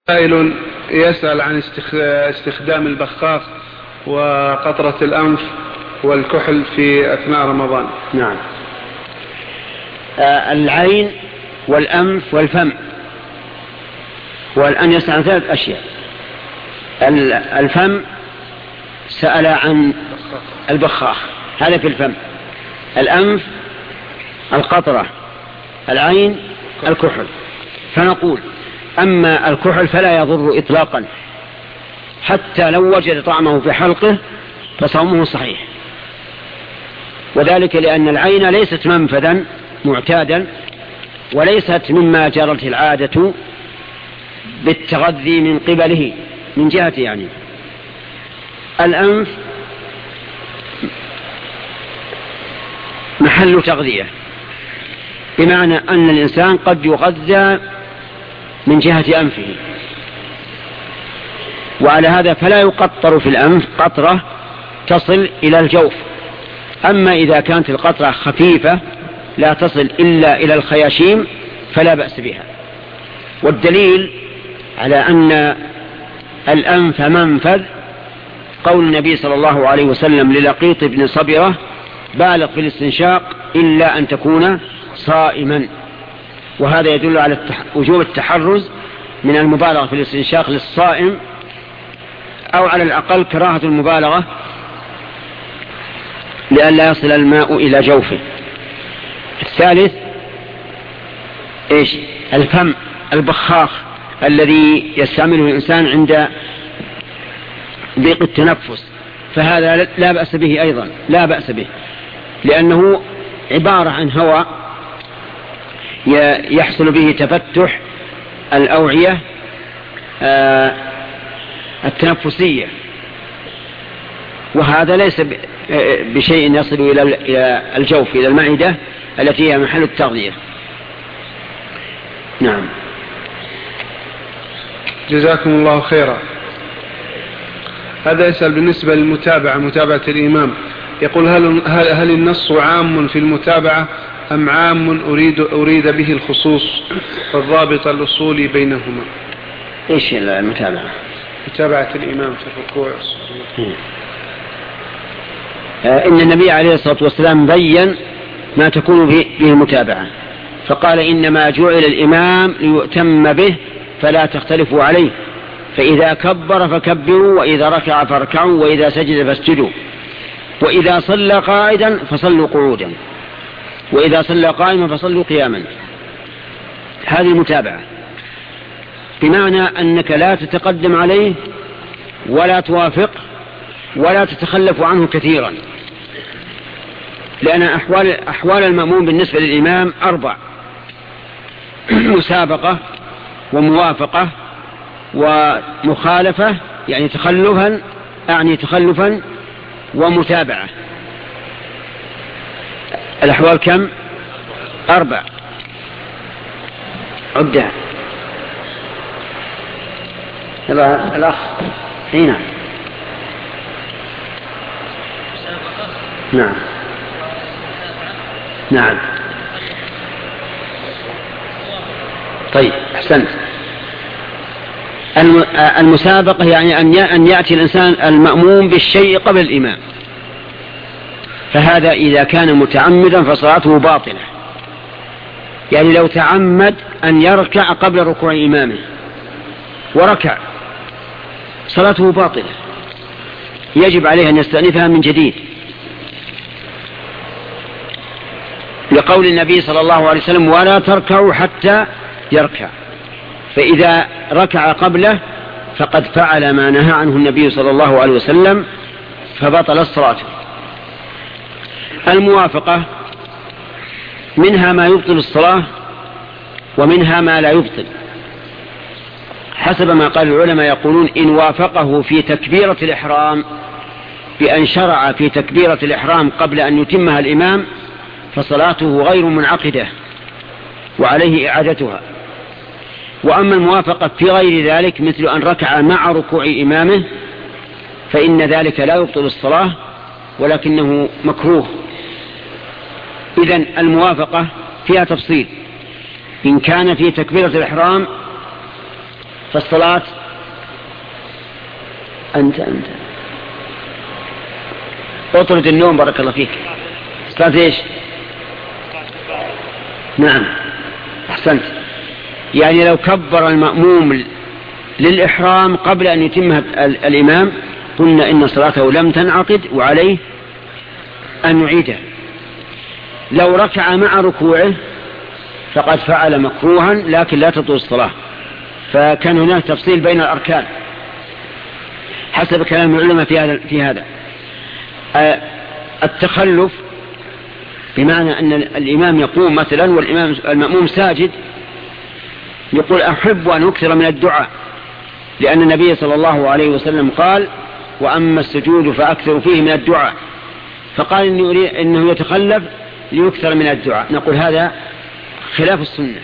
سائل يسأل عن استخدام البخاخ وقطرة الأنف والكحل في أثناء رمضان. نعم. العين والأنف والفم، والآن يسأل عن 3 أشياء. الفم سأل عن البخاخ، هذا في الفم. الأنف القطرة، العين الكحل. فنقول أما الكحل فلا يضر إطلاقا حتى لو وجد طعمه في حلقه فصومه صحيح، وذلك لأن العين ليست منفذا معتادا وليست مما جرت العادة بالتغذي من قبله من جهته يعني. الأنف محل تغذية، بمعنى أن الإنسان قد يغذى من جهة أنفه، وعلى هذا فلا يقطر في الأنف قطرة تصل إلى الجوف. أما إذا كانت القطرة خفيفة لا تصل إلا إلى الخياشيم فلا بأس بها. والدليل على أن الأنف منفذ قول النبي صلى الله عليه وسلم للقيط بن صبرة: بالغ في الاستنشاق إلا أن تكون صائما. وهذا يدل على وجوب التحرز من المبالغة في الاستنشاق للصائم، أو على الأقل كراهة المبالغة لئلا يصل الماء إلى جوفه. الثالث الفم البخاخ الذي يستعمله الإنسان عند ضيق التنفس، فهذا لا بأس به أيضا، لا بأس به، لأنه عبارة عن هواء يحصل به تفتح الأوعية التنفسية، وهذا ليس بشيء يصل إلى الجوف، إلى المعدة التي هي محل التغذية. نعم. جزاكم الله خيرا. هذا يسأل بالنسبة للمتابعة، متابعة الإمام، يقول: هل النص عام في المتابعة أم عام أريد به الخصوص والضابط الأصولي بينهما؟ إيش المتابعة؟ متابعة الإمام في الركوع. إن النبي عليه الصلاة والسلام بيّن ما تكون به المتابعة، فقال: إنما جعل الإمام ليؤتم به فلا تختلفوا عليه، فإذا كبر فكبروا، وإذا ركع فاركعوا، وإذا سجد فاسجدوا، وإذا صلى قائدا فصلوا قعودا، وإذا صلى قائما فصلوا قياما. هذه المتابعة، بمعنى أنك لا تتقدم عليه ولا توافق ولا تتخلف عنه كثيرا، لأن أحوال المأموم بالنسبة للإمام 4: مسابقة، وموافقة، ومخالفة يعني تخلفا، ومتابعة. الأحوال كم؟ 4. عدها. الأخ هنا. نعم نعم. طيب، أحسنت. المسابقة يعني أن يأتي الإنسان المأموم بالشيء قبل الإمام، فهذا إذا كان متعمدا فصلاته باطلة. يعني لو تعمد أن يركع قبل ركوع إمامه وركع، صلاته باطلة، يجب عليه أن يستأنفها من جديد، لقول النبي صلى الله عليه وسلم: ولا تركعوا حتى يركع. فإذا ركع قبله فقد فعل ما نهى عنه النبي صلى الله عليه وسلم، فبطل الصلاة. الموافقة منها ما يبطل الصلاة ومنها ما لا يبطل، حسب ما قال العلماء. يقولون: إن وافقه في تكبيرة الإحرام بأن شرع في تكبيرة الإحرام قبل أن يتمها الإمام فصلاته غير منعقدة وعليه إعادتها. وأما الموافقة في غير ذلك مثل أن ركع مع ركوع إمامه فإن ذلك لا يبطل الصلاة ولكنه مكروه. إذن الموافقة فيها تفصيل: إن كان في تكبيرة الإحرام فالصلاة أنت اطرد النوم بارك الله فيك. صلاة ايش؟ نعم أحسنت. يعني لو كبر المأموم للإحرام قبل أن يتمها الإمام قلنا إن صلاته لم تنعقد وعليه أن يعيدها. لو ركع مع ركوعه فقد فعل مكروها لكن لا تطول الصلاة. فكان هناك تفصيل بين الأركان حسب كلام العلماء في هذا. التخلف بمعنى أن الإمام يقوم مثلا والمأموم ساجد، يقول أحب أن أكثر من الدعاء، لأن النبي صلى الله عليه وسلم قال وأما السجود فأكثر فيه من الدعاء، فقال إنه يتخلف ليكثر من الدعاء. نقول هذا خلاف السنة،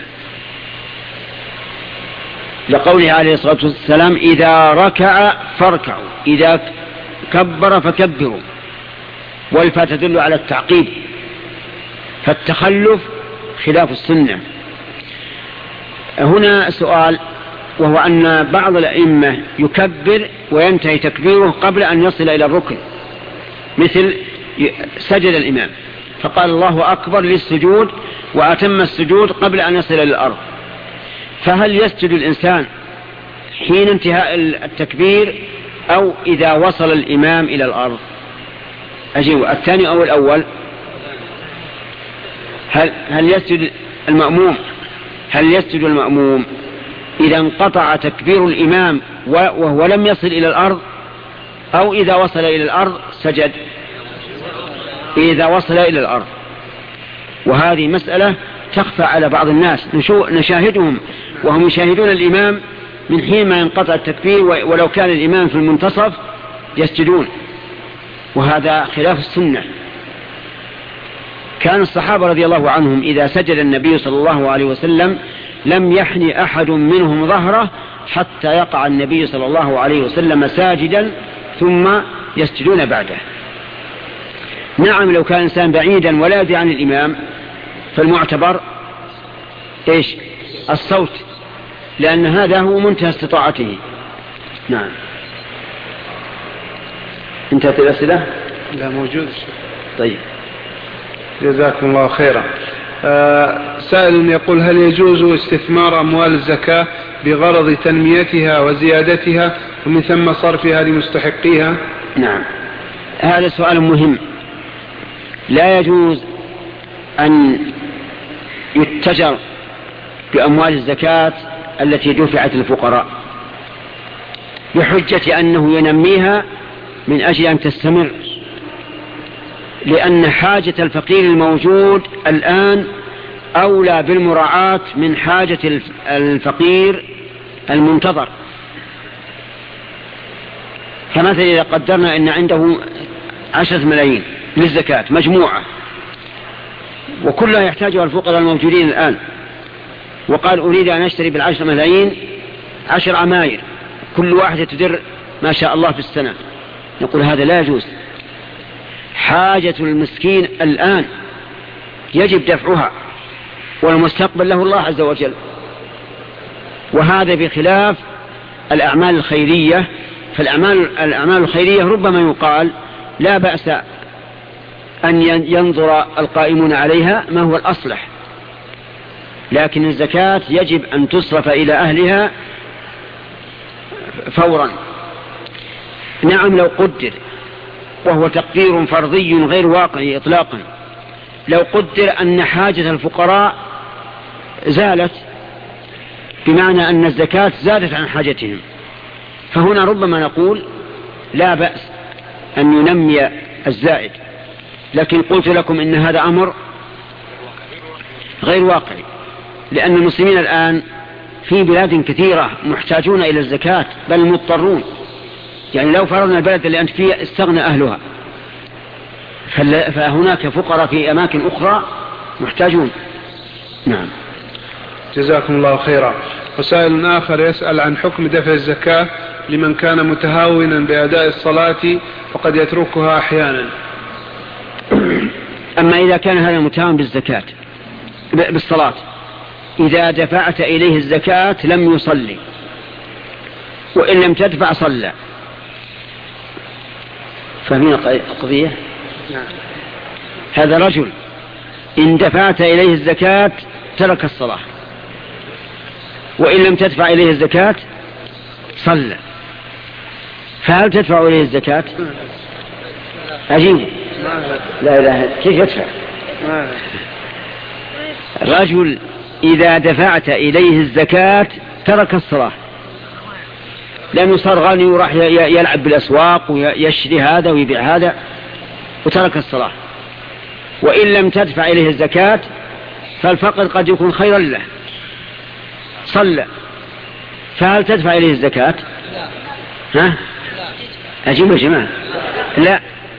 لقوله عليه الصلاة والسلام إذا ركع فاركعوا إذا كبر فكبروا، والفاء تدل على التعقيب، فالتخلف خلاف السنة. هنا سؤال، وهو أن بعض الأئمة يكبر وينتهي تكبيره قبل أن يصل إلى الركن، مثل سجد الإمام فقال الله أكبر للسجود وأتم السجود قبل أن يصل إلى الأرض، فهل يسجد الإنسان حين انتهاء التكبير أو إذا وصل الإمام إلى الأرض؟ أجيب الثاني أو الأول؟ هل يسجد المأموم إذا انقطع تكبير الإمام وهو لم يصل إلى الأرض، أو إذا وصل إلى الأرض سجد؟ إذا وصل إلى الأرض. وهذه مسألة تخفى على بعض الناس، نشاهدهم وهم يشاهدون الإمام من حين ما ينقطع التكبير، ولو كان الإمام في المنتصف يسجدون، وهذا خلاف السنة. كان الصحابة رضي الله عنهم إذا سجد النبي صلى الله عليه وسلم لم يحني أحد منهم ظهره حتى يقع النبي صلى الله عليه وسلم ساجدا ثم يسجدون بعده. نعم لو كان إنسان بعيدا ولا يدري عن الإمام فالمعتبر إيش؟ الصوت، لأن هذا هو منتهى استطاعته. نعم. انتهت الأسئلة؟ لا موجود. طيب جزاكم الله خيرا. سائل يقول هل يجوز استثمار أموال الزكاة بغرض تنميتها وزيادتها ومن ثم صرفها لمستحقيها؟ نعم هذا سؤال مهم. لا يجوز أن يتجر بأموال الزكاة التي دفعت للفقراء بحجة أنه ينميها من أجل أن تستمر، لأن حاجة الفقير الموجود الآن أولى بالمراعاة من حاجة الفقير المنتظر. فمثلا إذا قدرنا أن عنده 10 ملايين للزكاة مجموعة وكلها يحتاجها الفقراء الموجودين الآن، وقال أريد أن أشتري بال10 ملايين 10 عماير كل واحدة تدر ما شاء الله في السنة، نقول هذا لا يجوز. حاجة المسكين الآن يجب دفعها والمستقبل له الله عز وجل، وهذا بخلاف الأعمال الخيرية. فالأعمال الخيرية ربما يقال لا بأس أن ينظر القائمون عليها ما هو الأصلح، لكن الزكاة يجب أن تصرف إلى أهلها فورا. نعم لو قدر، وهو تقدير فرضي غير واقعي إطلاقا، لو قدر أن حاجة الفقراء زالت بمعنى أن الزكاة زادت عن حاجتهم، فهنا ربما نقول لا بأس أن ينمي الزائد. لكن قلت لكم إن هذا أمر غير واقعي، لأن المسلمين الآن في بلاد كثيرة محتاجون إلى الزكاة بل مضطرون. يعني لو فرضنا البلد اللي أنت فيه استغنى أهلها، فهناك فقراء في أماكن أخرى محتاجون. نعم جزاكم الله خيرا. وسائل آخر يسأل عن حكم دفع الزكاة لمن كان متهاونا بأداء الصلاة فقد يتركها أحيانا. أما إذا كان هذا متهاون بالزكاة بالصلاة إذا دفعت إليه الزكاة لم يصلي وإن لم تدفع صلى. فهمين القضية؟ هذا رجل إن دفعت إليه الزكاة ترك الصلاة، وإن لم تدفع إليه الزكاة صلى، فهل تدفع إليه الزكاة؟ عجيب، لا إله، كيف يدفع؟ رجل إذا دفعت إليه الزكاة ترك الصلاة، لأنه صار غني وراح يلعب بالأسواق ويشتري هذا ويبيع هذا وترك الصلاة. وإن لم تدفع إليه الزكاة فالفقر قد يكون خيرا له، صلى، فهل تدفع إليه الزكاة؟ ها؟ أجيب يا جماعة، لا.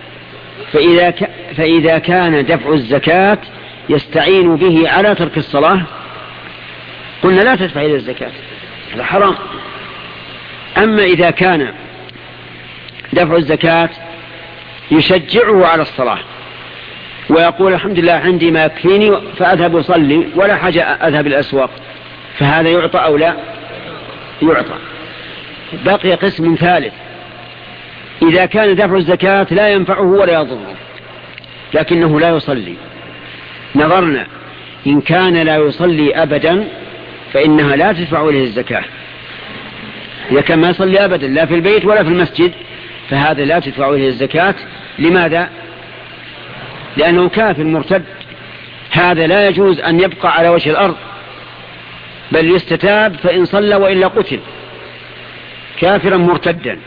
فإذا كان دفع الزكاة يستعين به على ترك الصلاة قلنا لا تدفع إليه الزكاة، هذا حرام. أما إذا كان دفع الزكاة يشجعه على الصلاة ويقول الحمد لله عندي ما يكفيني فأذهب أصلي ولا حاجة أذهب الأسواق، فهذا يعطى أو لا يعطى. بقي قسم ثالث، إذا كان دفع الزكاة لا ينفعه ولا يضره لكنه لا يصلي، نظرنا إن كان لا يصلي أبدا فإنها لا تدفع إليه الزكاة. إذا كان ما يصلي أبدا لا في البيت ولا في المسجد فهذا لا تدفع إليه الزكاة. لماذا؟ لأنه كافر مرتد، هذا لا يجوز أن يبقى على وجه الأرض بل يستتاب فإن صلى وإلا قتل كافرا مرتدا،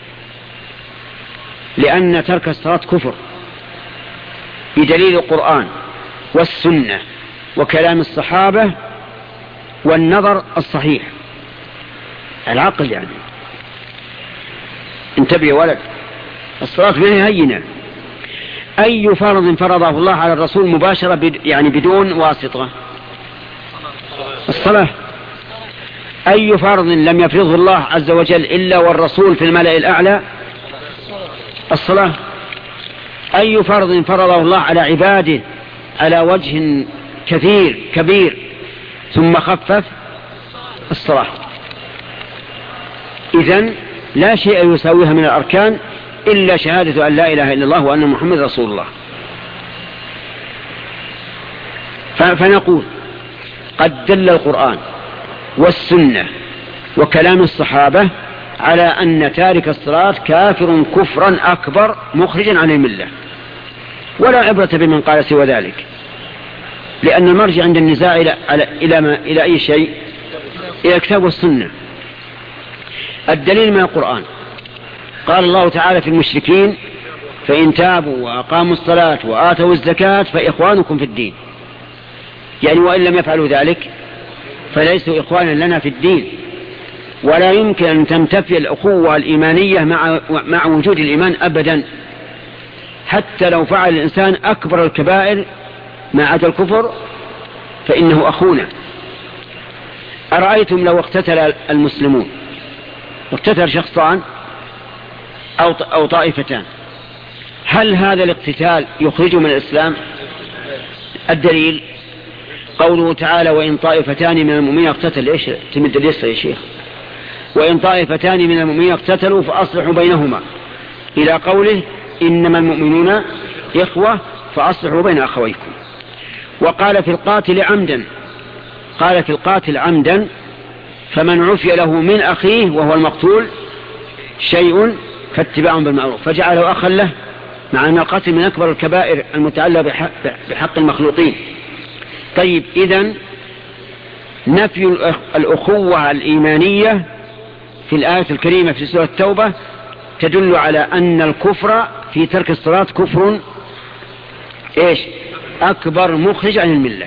لأن ترك الصلاة كفر بدليل القرآن والسنة وكلام الصحابة والنظر الصحيح العقل. يعني انتبه يا ولد، الصلاة منها هينة. أي فرض فرضه الله على الرسول مباشرة يعني بدون واسطة؟ الصلاة. أي فرض لم يفرضه الله عز وجل إلا والرسول في الملأ الأعلى؟ الصلاة. أي فرض فرضه الله على عباده على وجه كثير كبير ثم خفف؟ الصلاة. إذن لا شيء يساويها من الأركان إلا شهادة أن لا إله إلا الله وأن محمد رسول الله. فنقول قد دل القرآن والسنة وكلام الصحابة على أن تارك الصلاة كافر كفرا أكبر مخرجا عن الملة، ولا عبرة بمن قال سوى ذلك، لأن المرجع عند النزاع إلى أي شيء؟ إلى الكتاب والسنة. الدليل من القرآن، قال الله تعالى في المشركين فإن تابوا وأقاموا الصلاة وآتوا الزكاة فإخوانكم في الدين، يعني وإن لم يفعلوا ذلك فليسوا إخوانا لنا في الدين، ولا يمكن أن تنتفي الأخوة الإيمانية مع وجود الإيمان أبدا، حتى لو فعل الإنسان أكبر الكبائر ما عدا الكفر فإنه أخونا. أرأيتم لو اقتتل المسلمون، اقتتل شخصان أو طائفتان، هل هذا الاقتتال يخرج من الإسلام؟ الدليل قوله تعالى وإن طائفتان من المؤمنين اقتتلوا، ايش تمد اليسر يا شيخ؟ وإن طائفتان من المؤمنين اقتتلوا فأصلحوا بينهما، إلى قوله إنما المؤمنون إخوة فأصلحوا بين أخويكم. وقال في القاتل عمدا، قال في القاتل عمدا فمن عفي له من أخيه وهو المقتول شيء فاتباع بالمعروف، فجعله أخا له، مع أن القتل من أكبر الكبائر المتعلقة بحق المخلوقين. طيب، إذن نفي الأخوة الإيمانية في الآية الكريمة في سورة التوبة تدل على أن الكفر في ترك الصلاة كفر إيش؟ أكبر مخرج عن الملة.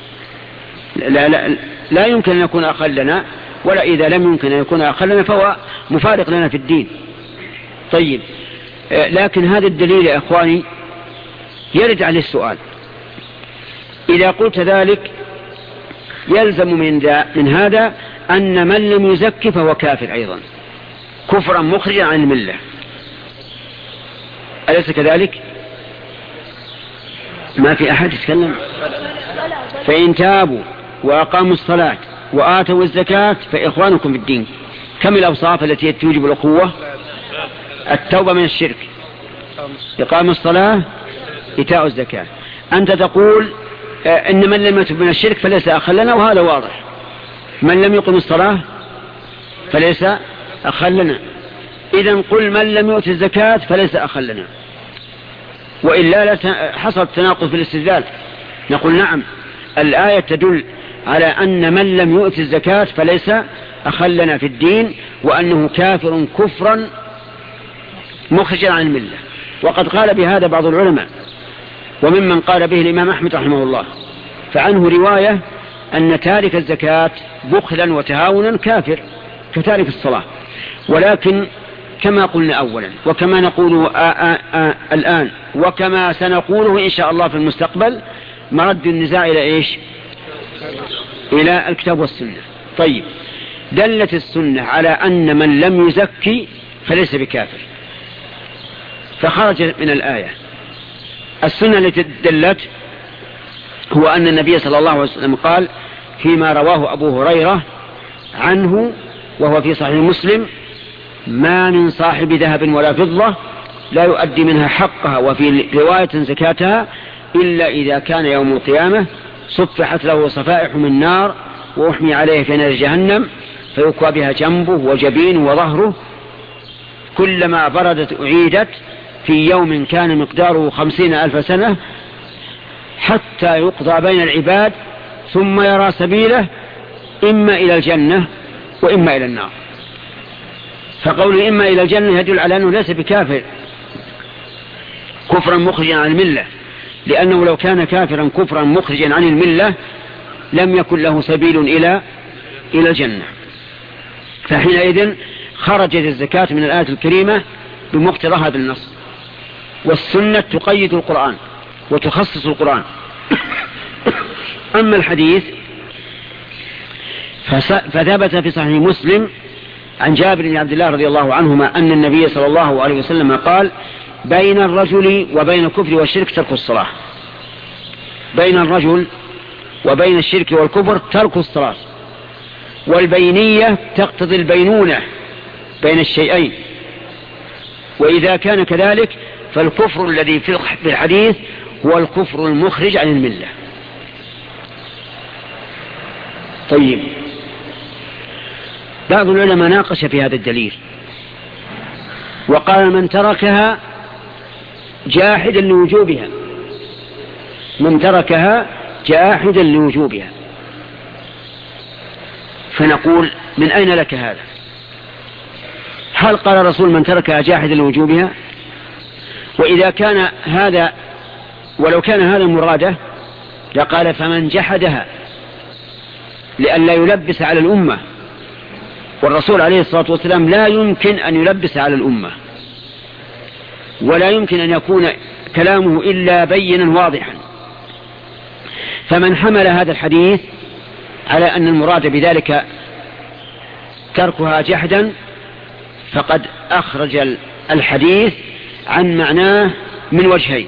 لا يمكن أن يكون أخا لنا، ولا إذا لم يمكن أن يكون أخا لنا فهو مفارق لنا في الدين. طيب، لكن هذا الدليل يا أخواني يرد عليه السؤال، إذا قلت ذلك يلزم من هذا أن من لم يزكي فهو كافر أيضا كفرا مخرجا عن الملة، أليس كذلك؟ ما في أحد يتكلم. فإن تابوا وأقاموا الصلاة وآتوا الزكاة فإخوانكم في الدين، كم الأوصاف التي توجب الأخوة؟ التوبة من الشرك، إقام الصلاة، إيتاء الزكاة. أنت تقول إن من لم يتب من الشرك فليس أخا لنا، وهذا واضح. من لم يقم الصلاة فليس أخا لنا. إذن قل من لم يؤت الزكاة فليس أخا لنا، وإلا حصل تناقض في الاستدلال. نقول نعم، الآية تدل على أن من لم يؤت الزكاة فليس أخا لنا في الدين، وأنه كافر كفرا مخرجا عن الملة. وقد قال بهذا بعض العلماء، وممن قال به الإمام أحمد رحمه الله، فعنه رواية أن تارك الزكاة بخلا وتهاونا كافر كتارك الصلاة. ولكن كما قلنا أولا، وكما نقول الآن، وكما سنقوله إن شاء الله في المستقبل، مرد النزاع إلى إيش؟ إلى الكتاب والسنة. طيب، دلت السنة على أن من لم يزكي فليس بكافر، فخرج من الآية. السنة التي دلت هو أن النبي صلى الله عليه وسلم قال فيما رواه أبو هريرة عنه وهو في صحيح مسلم: ما من صاحب ذهب ولا فضة لا يؤدي منها حقها، وفي رواية زكاتها، إلا إذا كان يوم القيامة صفحت له صفائح من نار وأحمي عليه في نار جهنم، فيكوى بها جنبه وجبينه وظهره، كلما بردت أعيدت، في يوم كان مقداره 50,000 سنة، حتى يقضى بين العباد، ثم يرى سبيله إما إلى الجنة وإما إلى النار. فقول إما إلى الجنة يدل على أنه ليس بكافر كفرا مخرجا عن الملة، لأنه لو كان كافرا كفرا مخرجا عن الملة لم يكن له سبيل إلى الجنة. فحينئذ خرجت الزكاة من الآية الكريمة بمقتضى هذا النص. والسنة تقيد القرآن وتخصص القرآن. أما الحديث فثبت في صحيح مسلم عن جابر بن عبد الله رضي الله عنهما أن النبي صلى الله عليه وسلم قال: بين الرجل وبين الكفر والشرك ترك الصلاة. بين الرجل وبين الشرك والكفر ترك الصلاة، والبينية تقتضي البينونة بين الشيئين، وإذا كان كذلك فالكفر الذي في الحديث هو الكفر المخرج عن الملة. طيب، بعض العلماء ناقش في هذا الدليل وقال: من تركها جاحدا لوجوبها، من تركها جاحدا لوجوبها. فنقول: من أين لك هذا؟ هل قال الرسول من تركها جاحدا لوجوبها؟ وإذا كان هذا، ولو كان هذا مراده، لقال: فمن جحدها، لئلا يلبس على الأمة. والرسول عليه الصلاة والسلام لا يمكن أن يلبس على الأمة، ولا يمكن أن يكون كلامه إلا بينا واضحا. فمن حمل هذا الحديث على أن المراد بذلك تركها جحدا فقد أخرج الحديث عن معناه من وجهين.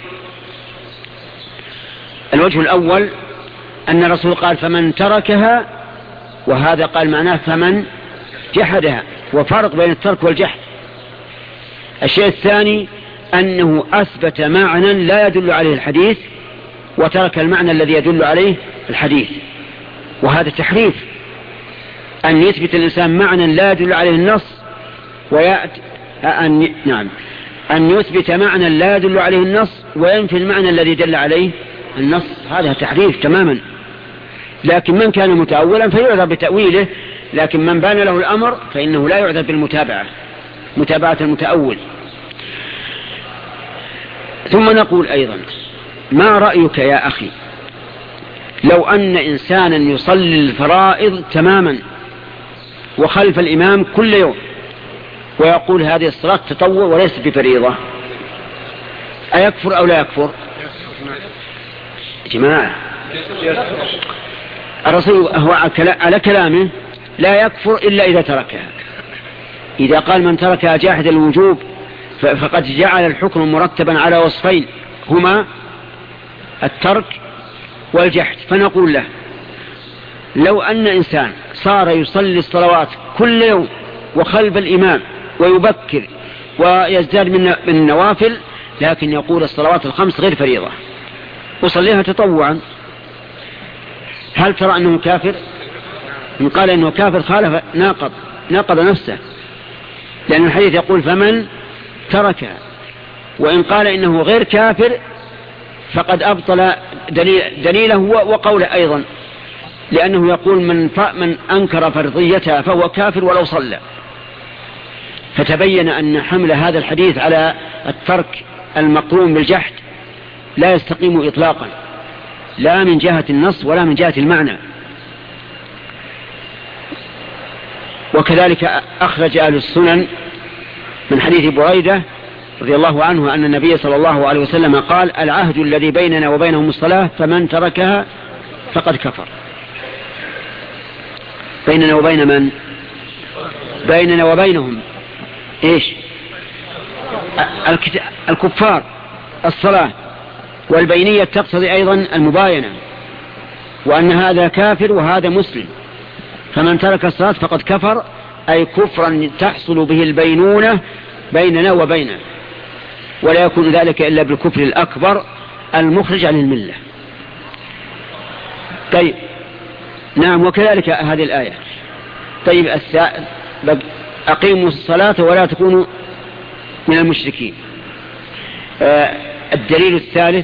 الوجه الأول أن الرسول قال: فمن تركها، وهذا قال معناه فمن جحدها، وفرق بين الترك والجحد. الشيء الثاني أنه أثبت معنى لا يدل عليه الحديث وترك المعنى الذي يدل عليه الحديث، وهذا تحريف. أن يثبت الإنسان معنى لا يدل عليه النص أن يثبت معنى لا يدل عليه النص وينفي المعنى الذي دل عليه النص، هذا تحريف تماما. لكن من كان متأولا فيعذر بتأويله، لكن من بان له الأمر فإنه لا يعذر بالمتابعة، متابعة المتأول. ثم نقول أيضا: ما رأيك يا أخي لو أن إنسانا يصلي الفرائض تماما وخلف الإمام كل يوم، ويقول هذه الصلاة تطوع وليس بفريضة، أيكفر أو لا يكفر؟ جماعة، الرسول هو على كلامه لا يكفر إلا إذا تركها. إذا قال من تركها جاحد الوجوب فقد جعل الحكم مرتبا على وصفين، هما الترك والجحد. فنقول له: لو أن إنسان صار يصلي الصلوات كل يوم وخلف الإمام ويبكر ويزداد من النوافل، لكن يقول الصلوات الخمس غير فريضة وصليها تطوعا، هل ترى أنه كافر؟ إن قال أنه كافر خالف ناقض نفسه، لأن الحديث يقول فمن تركها. وإن قال إنه غير كافر فقد أبطل دليله وقوله أيضا، لأنه يقول من أنكر فرضيتها فهو كافر ولو صلى. فتبين أن حمل هذا الحديث على الترك المقرون بالجحد لا يستقيم إطلاقا، لا من جهة النص ولا من جهة المعنى. وكذلك أخرج أهل السنن من حديث بريدة رضي الله عنه أن النبي صلى الله عليه وسلم قال العهد الذي بيننا وبينهم الصلاة فمن تركها فقد كفر. بيننا وبين من؟ بيننا وبينهم إيش؟ الكفار الصلاة، والبينية تقتضي أيضا المباينة، وأن هذا كافر وهذا مسلم، فمن ترك الصلاة فقد كفر، أي كفرا تحصل به البينونة بيننا وبينه، ولا يكون ذلك إلا بالكفر الأكبر المخرج عن الملة. طيب نعم، وكذلك هذه الآية. طيب أقيموا الصلاة ولا تكونوا من المشركين. الدليل الثالث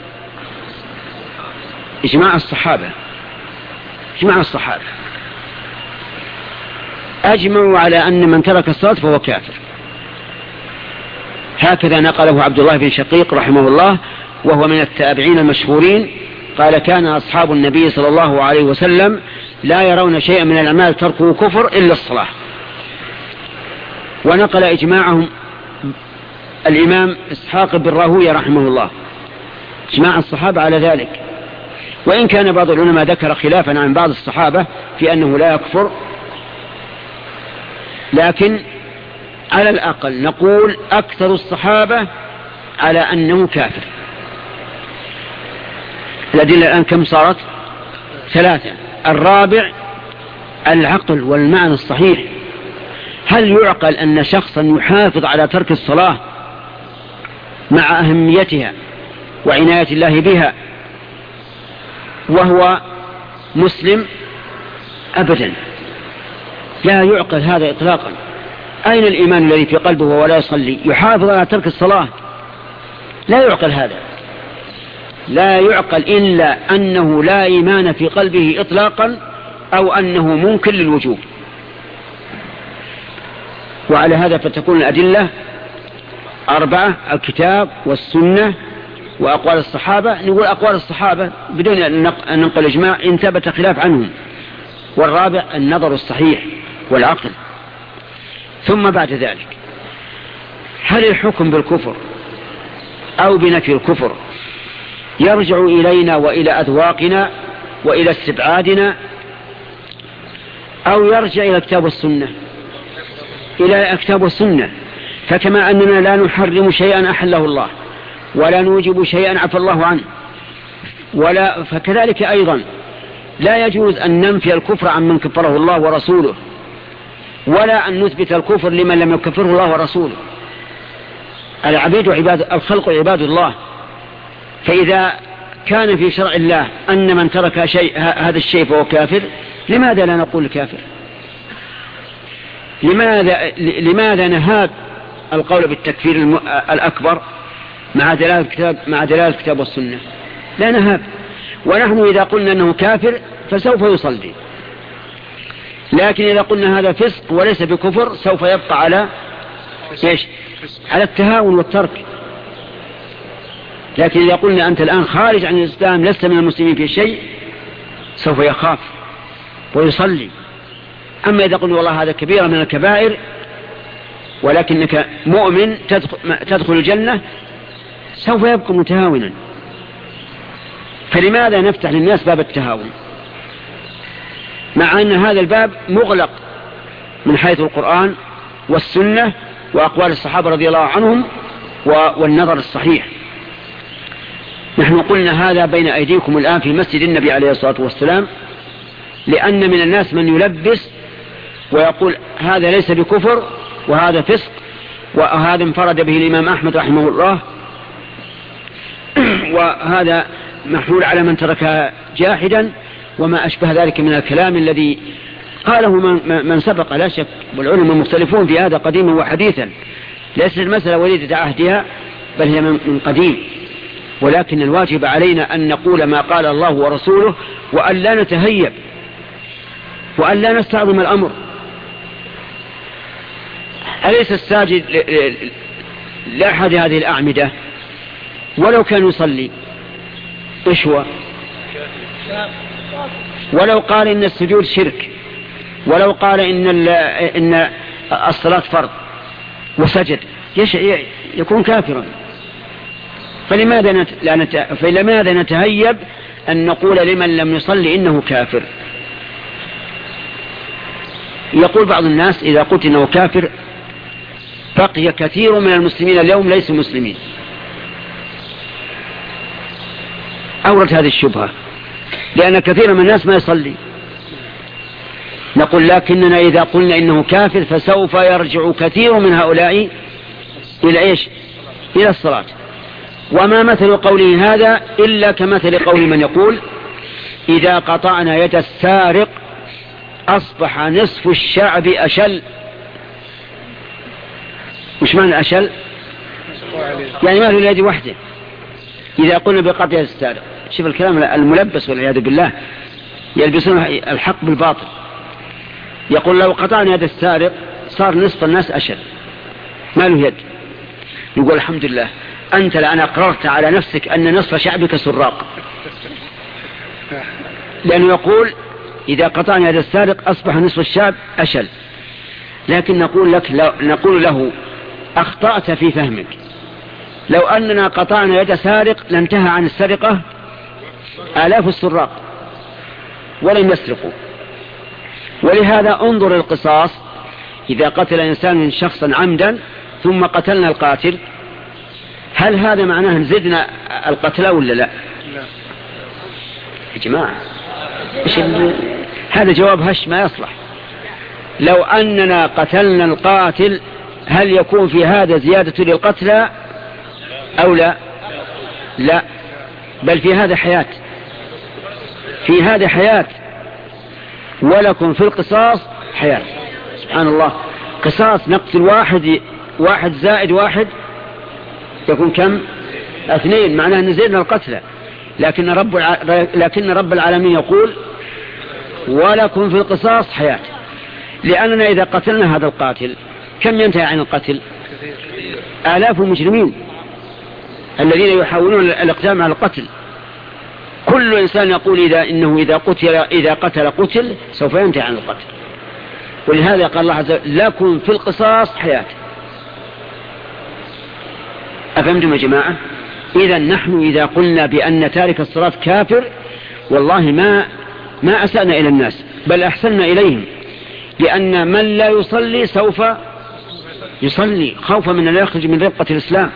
إجماع الصحابة. أجمعوا على أن من ترك الصلاة فهو كافر. هكذا نقله عبد الله بن شقيق رحمه الله، وهو من التابعين المشهورين، قال كان أصحاب النبي صلى الله عليه وسلم لا يرون شيئا من الأعمال تركه كفر إلا الصلاة. ونقل إجماعهم الإمام إسحاق بن راهويه رحمه الله، إجماع الصحابة على ذلك، وإن كان بعض العلماء ذكر خلافا عن بعض الصحابة في أنه لا يكفر، لكن على الأقل نقول أكثر الصحابة على أنه كافر. الأدلة الآن كم صارت؟ 3. الرابع العقل والمعنى الصحيح. هل يعقل أن شخصا يحافظ على ترك الصلاة مع أهميتها وعناية الله بها وهو مسلم؟ أبدا، لا يعقل هذا إطلاقا. أين الإيمان الذي في قلبه ولا يصلي يحافظ على ترك الصلاة؟ لا يعقل هذا، لا يعقل إلا أنه لا إيمان في قلبه إطلاقا، أو أنه منكر للوجوب. وعلى هذا فتكون الأدلة 4: الكتاب والسنة وأقوال الصحابة. نقول أقوال الصحابة بدون أن ننقل إجماع إن ثبت خلاف عنهم. والرابع النظر الصحيح والعقل. ثم بعد ذلك هل الحكم بالكفر أو بنفي الكفر يرجع إلينا وإلى أذواقنا وإلى استبعادنا، أو يرجع إلى الكتاب والسنة؟ إلى الكتاب والسنة. فكما أننا لا نحرم شيئا أحله الله ولا نوجب شيئا عفى الله عنه، فكذلك أيضا لا يجوز أن ننفي الكفر عن من كفره الله ورسوله، ولا أن نثبت الكفر لمن لم يكفره الله ورسوله. الخلق عباد الله، فإذا كان في شرع الله أن من ترك هذا الشيء فهو كافر، لماذا لا نقول كافر؟ لماذا نهاب القول بالتكفير الأكبر مع دلالة الكتاب والسنة؟ لا نهاب. ونحن إذا قلنا أنه كافر فسوف يصلي، لكن إذا قلنا هذا فسق وليس بكفر سوف يبقى على التهاون والترك. لكن إذا قلنا أنت الآن خارج عن الإسلام لست من المسلمين في شيء سوف يخاف ويصلي. أما إذا قلنا والله هذا كبيرة من الكبائر ولكنك مؤمن تدخل الجنة سوف يبقى متهاونا. فلماذا نفتح للناس باب التهاون مع أن هذا الباب مغلق من حيث القرآن والسنة وأقوال الصحابة رضي الله عنهم والنظر الصحيح؟ نحن قلنا هذا بين أيديكم الآن في مسجد النبي عليه الصلاة والسلام، لأن من الناس من يلبس ويقول هذا ليس بكفر وهذا فسق وهذا انفرد به الإمام أحمد رحمه الله، وهذا محمول على من تركها جاحدا، وما أشبه ذلك من الكلام الذي قاله من سبق لا شك، والعلماء مختلفون في هذا قديما وحديثا، ليست المسألة وليدة عهدها بل هي من قديم، ولكن الواجب علينا أن نقول ما قال الله ورسوله، وأن لا نتهيب وأن لا نستعظم الأمر. أليس الساجد لأحد هذه الأعمدة ولو كان يصلي إيش هو؟ ولو قال إن السجود شرك، ولو قال إن الصلاة فرض وسجد يكون كافرا. فلماذا نتهيب أن نقول لمن لم يصلي إنه كافر؟ يقول بعض الناس إذا قلت إنه كافر بقي كثير من المسلمين اليوم ليسوا مسلمين. أورد هذه الشبهة لأن كثير من الناس ما يصلي. نقول لكننا إذا قلنا إنه كافر فسوف يرجع كثير من هؤلاء إلى إيش؟ إلى الصلاة. وما مثل قوله هذا إلا كمثل قول من يقول إذا قطعنا يد السارق أصبح نصف الشعب أشل. مش معنى أشل؟ يعني ما في اليد وحده. إذا قلنا بقطع يد السارق، شوف الكلام الملبس والعياذ بالله، يلبسون الحق بالباطل. يقول لو قطعنا يد السارق صار نصف الناس أشل ما له يد. يقول الحمد لله أنت الآن أقررت على نفسك أن نصف شعبك سراق، لأنه يقول إذا قطعنا يد السارق أصبح نصف الشعب أشل. لكن نقول له أخطأت في فهمك. لو أننا قطعنا يد سارق لانتهى عن السرقة آلاف السراق ولم يسرقوا. ولهذا انظر القصاص، إذا قتل إنسان شخصا عمدا ثم قتلنا القاتل، هل هذا معناه زدنا القتلى ولا لا؟ يا جماعة هذا جواب هش ما يصلح. لو أننا قتلنا القاتل هل يكون في هذا زيادة للقتلى أو لا؟ لا، بل في هذا حياة، في هذا حياة، ولكم في القصاص حياة. سبحان الله، قصاص نقتل واحد زائد واحد يكون كم؟ 2، معناه أن زيدنا القتلى. لكن رب العالمين يقول ولكم في القصاص حياة، لأننا إذا قتلنا هذا القاتل كم ينتهي عن القتل؟ آلاف المجرمين الذين يحاولون الإقدام على القتل. كل إنسان يقول إذا قتل سوف ينتهي عن القتل. ولهذا قال الله عز وجل لكم في القصاص حياة. أفهمتم يا جماعة؟ إذا نحن إذا قلنا بأن تارك الصلاة كافر والله ما أسأنا إلى الناس بل أحسننا إليهم، لأن من لا يصلي سوف يصلي خوفا من أن يخرج من ربقة الإسلام.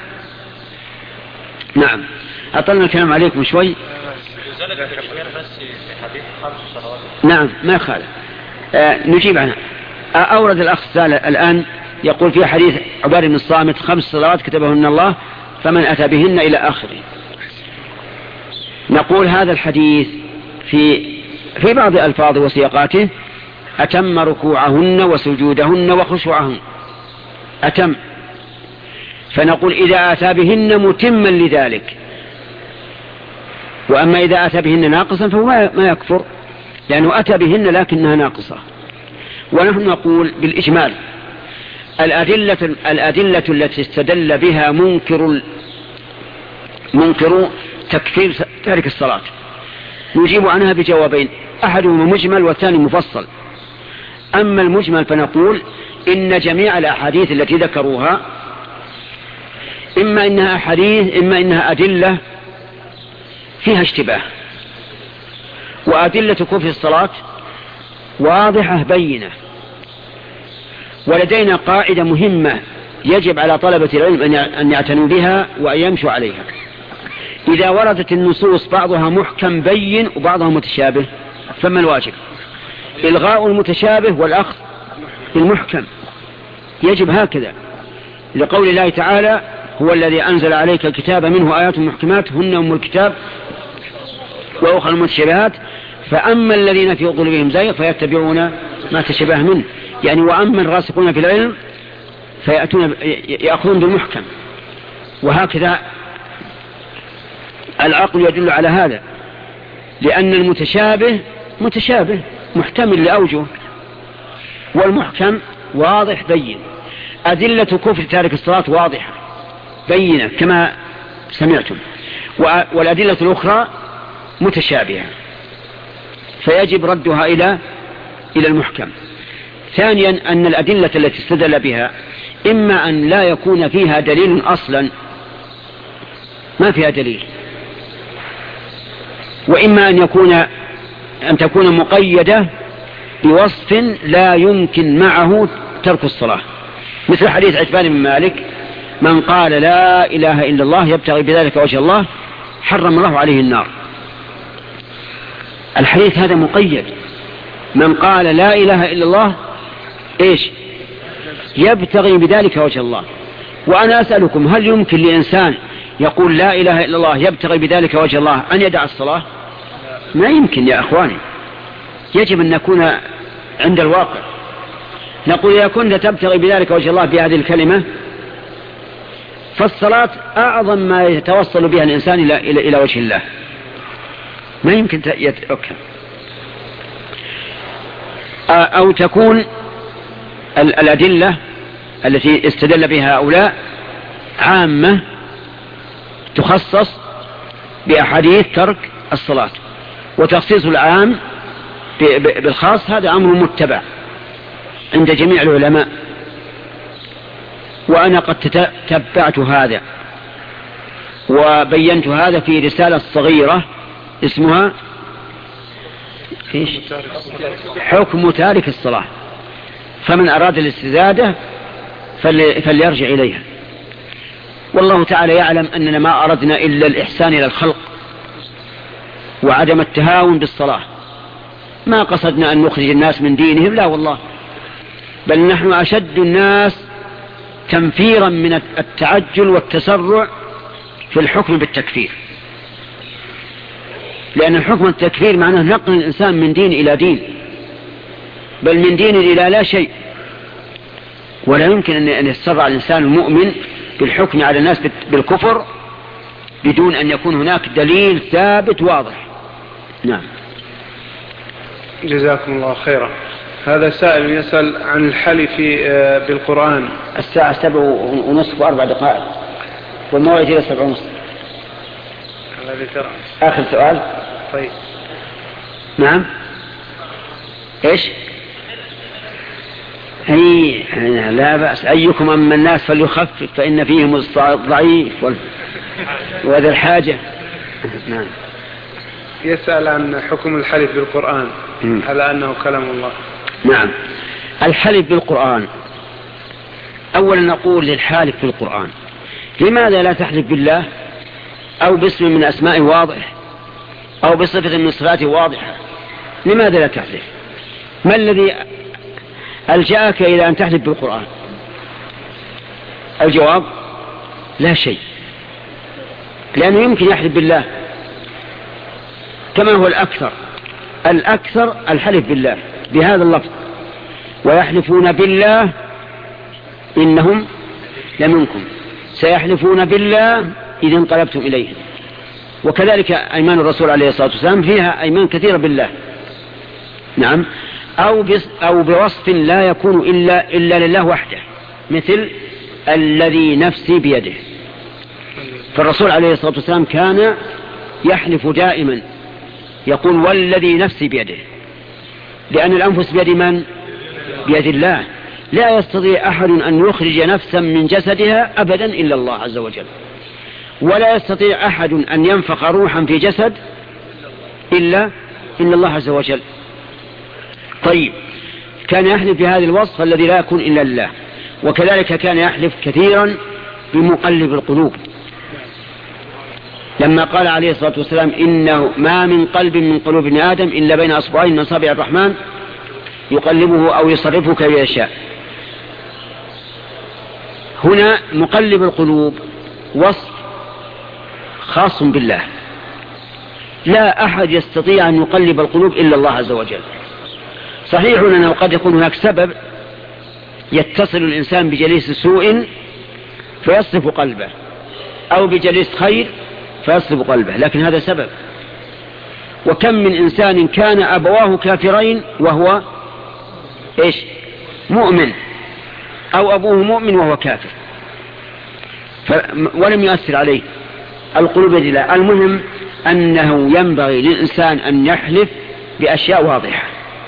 نعم، أطلنا الكلام عليكم شوي. نعم ما خالف، نجيب عنها. أورد الأخ الآن يقول في حديث عبادة بن الصامت 5 صلوات كتبهن الله فمن أتى بهن إلى آخره. نقول هذا الحديث في بعض ألفاظه وسياقاته أتم ركوعهن وسجودهن وخشوعهن، أتم. فنقول إذا أتى بهن متما لذلك، وأما إذا أتى بهن ناقصا فهو ما يكفر، لأنه أتى بهن لكنها ناقصة. ونحن نقول بالإجمال الأدلة التي استدل بها منكر تكفير تارك الصلاة نجيب عنها بجوابين، أحدهما مجمل والثاني مفصل. أما المجمل فنقول إن جميع الأحاديث التي ذكروها إما إنها أحاديث إما إنها أدلة فيها اشتباه، وأدلة كفر الصلاة واضحة بينة. ولدينا قاعدة مهمة يجب على طلبة العلم أن يعتنوا بها وأن يمشوا عليها. إذا وردت النصوص بعضها محكم بين وبعضها متشابه فما الواجب؟ إلغاء المتشابه والأخذ بالمحكم، يجب هكذا، لقول الله تعالى: هو الذي أنزل عليك الكتاب منه آيات محكمات هن أم الكتاب وأخرى متشابهات فأما الذين في قلوبهم زيغ فيتبعون ما تشابه منه، يعني وأما الراسخون في العلم يأخذون بالمحكم. وهكذا العقل يدل على هذا، لأن المتشابه متشابه محتمل لأوجه، والمحكم واضح بين. أدلة كفر تارك الصلاة واضحة بينة كما سمعتم، والأدلة الأخرى متشابهة، فيجب ردها إلى المحكم. ثانيا أن الأدلة التي استدل بها إما أن لا يكون فيها دليل أصلا، ما فيها دليل، وإما أن تكون مقيدة بوصف لا يمكن معه ترك الصلاة، مثل حديث عتبان بن مالك: من قال لا إله إلا الله يبتغي بذلك وجه الله حرم الله عليه النار. الحديث هذا مقيد، من قال لا إله إلا الله إيش؟ يبتغي بذلك وجه الله. وأنا أسألكم: هل يمكن لإنسان يقول لا إله إلا الله يبتغي بذلك وجه الله أن يدع الصلاة؟ ما يمكن يا أخواني، يجب أن نكون عند الواقع. نقول: إذا كنت تبتغي بذلك وجه الله بهذه الكلمة فالصلاة أعظم ما يتوصل بها الإنسان إلى وجه الله، ما يمكن يتركها. أو تكون الأدلة التي استدل بها هؤلاء عامة تخصص بأحاديث ترك الصلاة، وتخصيص العام بالخاص هذا أمر متبع عند جميع العلماء. وأنا قد تتبعت هذا وبينت هذا في رسالة صغيرة اسمها حكم تارك الصلاة، فمن أراد الاستزادة فليرجع إليها. والله تعالى يعلم أننا ما أردنا إلا الإحسان إلى الخلق وعدم التهاون بالصلاة، ما قصدنا أن نخرج الناس من دينهم، لا والله، بل نحن أشد الناس تنفيرا من التعجل والتسرع في الحكم بالتكفير، لأن الحكم التكفير معناه نقل الإنسان من دين إلى دين، بل من دين إلى لا شيء. ولا يمكن أن يتسرع الإنسان المؤمن بالحكم على الناس بالكفر بدون أن يكون هناك دليل ثابت واضح. نعم. جزاكم الله خيرا. هذا سائل يسأل عن الحلف بالقرآن. الساعة 7:30 و4 دقائق والموعد إلى 7:30. آخر سؤال. طيب. نعم. إيش؟ لا بأس. أيكم أما الناس فليخفف فإن فيهم الضعيف وذا الحاجة. نعم. يسأل عن حكم الحلف بالقرآن على أنه كلام الله. نعم. الحلف بالقرآن، أولا نقول للحالف بالقرآن: لماذا لا تحلف بالله أو باسم من أسماء واضح أو بصفة من صفاته واضحة؟ لماذا لا تحلف؟ ما الذي ألجأك إلى أن تحلف بالقرآن؟ الجواب: لا شيء، لأنه يمكن يحلف بالله كما هو الأكثر الحلف بالله بهذا اللفظ: ويحلفون بالله إنهم لمنكم سيحلفون بالله إذ انقلبتم إليهم. وكذلك أيمان الرسول عليه الصلاة والسلام فيها أيمان كثيرة بالله. نعم. أو بوصف لا يكون إلا لله وحده، مثل الذي نفسي بيده. فالرسول عليه الصلاة والسلام كان يحلف دائما يقول: والذي نفسي بيده، لأن الأنفس بيد من؟ بيد الله. لا يستطيع أحد أن يخرج نفسا من جسدها أبدا إلا الله عز وجل، ولا يستطيع أحد أن ينفخ روحا في جسد إلا الله عز وجل. طيب، كان يحلف بهذا الوصف الذي لا يكون إلا الله. وكذلك كان يحلف كثيرا بمقلب القلوب، لما قال عليه الصلاة والسلام: إنه ما من قلب من قلوب ابن آدم إلا بين أصبعين من أصابع الرحمن يقلبه أو يصرفه كيف يشاء. هنا مقلب القلوب وصف خاص بالله، لا أحد يستطيع أن يقلب القلوب إلا الله عز وجل. صحيح أنه قد يكون هناك سبب يتصل الإنسان بجليس سوء فيصرف قلبه، أو بجليس خير فيصرف قلبه، لكن هذا سبب. وكم من إنسان كان أبواه كافرين وهو مؤمن، أو أبوه مؤمن وهو كافر ولم يؤثر عليه. القلوب بيد الله. المهم أنه ينبغي للإنسان أن يحلف بأشياء واضحة.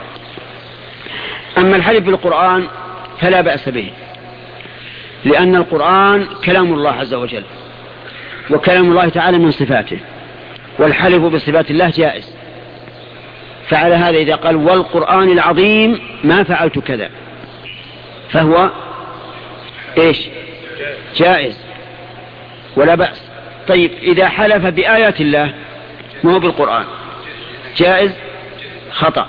أما الحلف بالقرآن فلا بأس به، لأن القرآن كلام الله عز وجل، وكلام الله تعالى من صفاته، والحلف بصفات الله جائز. فعلى هذا إذا قال والقرآن العظيم ما فعلت كذا فهو جائز ولا بأس. طيب إذا حلف بآيات الله ما هو بالقرآن جائز؟ خطأ.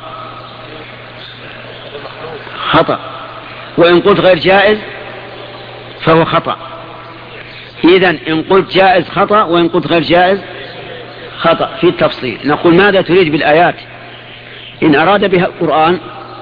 وإن قلت غير جائز فهو خطأ. إذن إن قلت جائز خطأ، وإن قلت غير جائز خطأ. في التفصيل نقول ماذا تريد بالآيات؟ إن أراد بها القرآن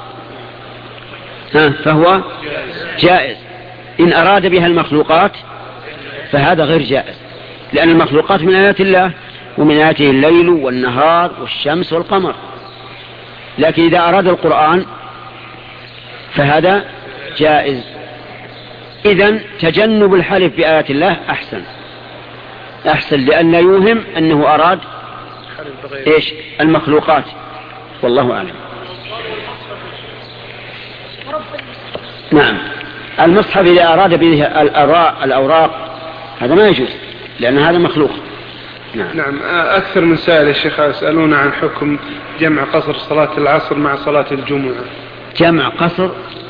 فهو جائز، إن أراد بها المخلوقات فهذا غير جائز، لأن المخلوقات من آيات الله، ومن آياته الليل والنهار والشمس والقمر. لكن إذا أراد القرآن فهذا جائز. إذن تجنب الحلف بآيات الله أحسن لأن لا يوهم أنه أراد المخلوقات، والله أعلم. نعم. المصحف إذا أراد به الأوراق هذا ما يجوز، لأن هذا مخلوق. نعم. أكثر من سائل يا شيخ يسألون عن حكم جمع قصر صلاة العصر مع صلاة الجمعة. جمع قصر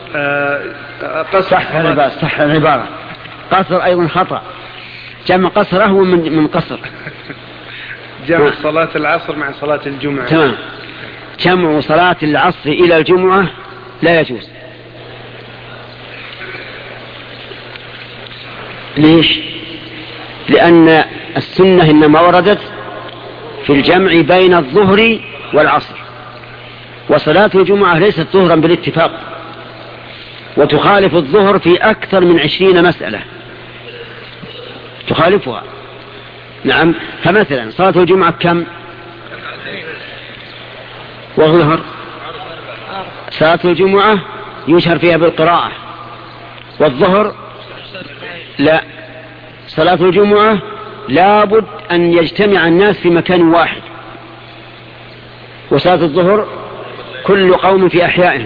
صح العبارة. قصر أيضا خطأ. جمع قصر هو من قصر. جمع صلاة العصر مع صلاة الجمعة. تمام. جمع صلاة العصر إلى الجمعة لا يجوز. ليش؟ لأن السنة إنما وردت في الجمع بين الظهر والعصر، وصلاة الجمعة ليست ظهرا بالاتفاق، وتخالف الظهر في أكثر من 20 مسألة تخالفها. نعم. فمثلا صلاة الجمعة كم؟ والظهر صلاة الجمعة يشهر فيها بالقراءة، والظهر لا. صلاة الجمعة لابد أن يجتمع الناس في مكان واحد، وصلاة الظهر كل قوم في أحيائهم.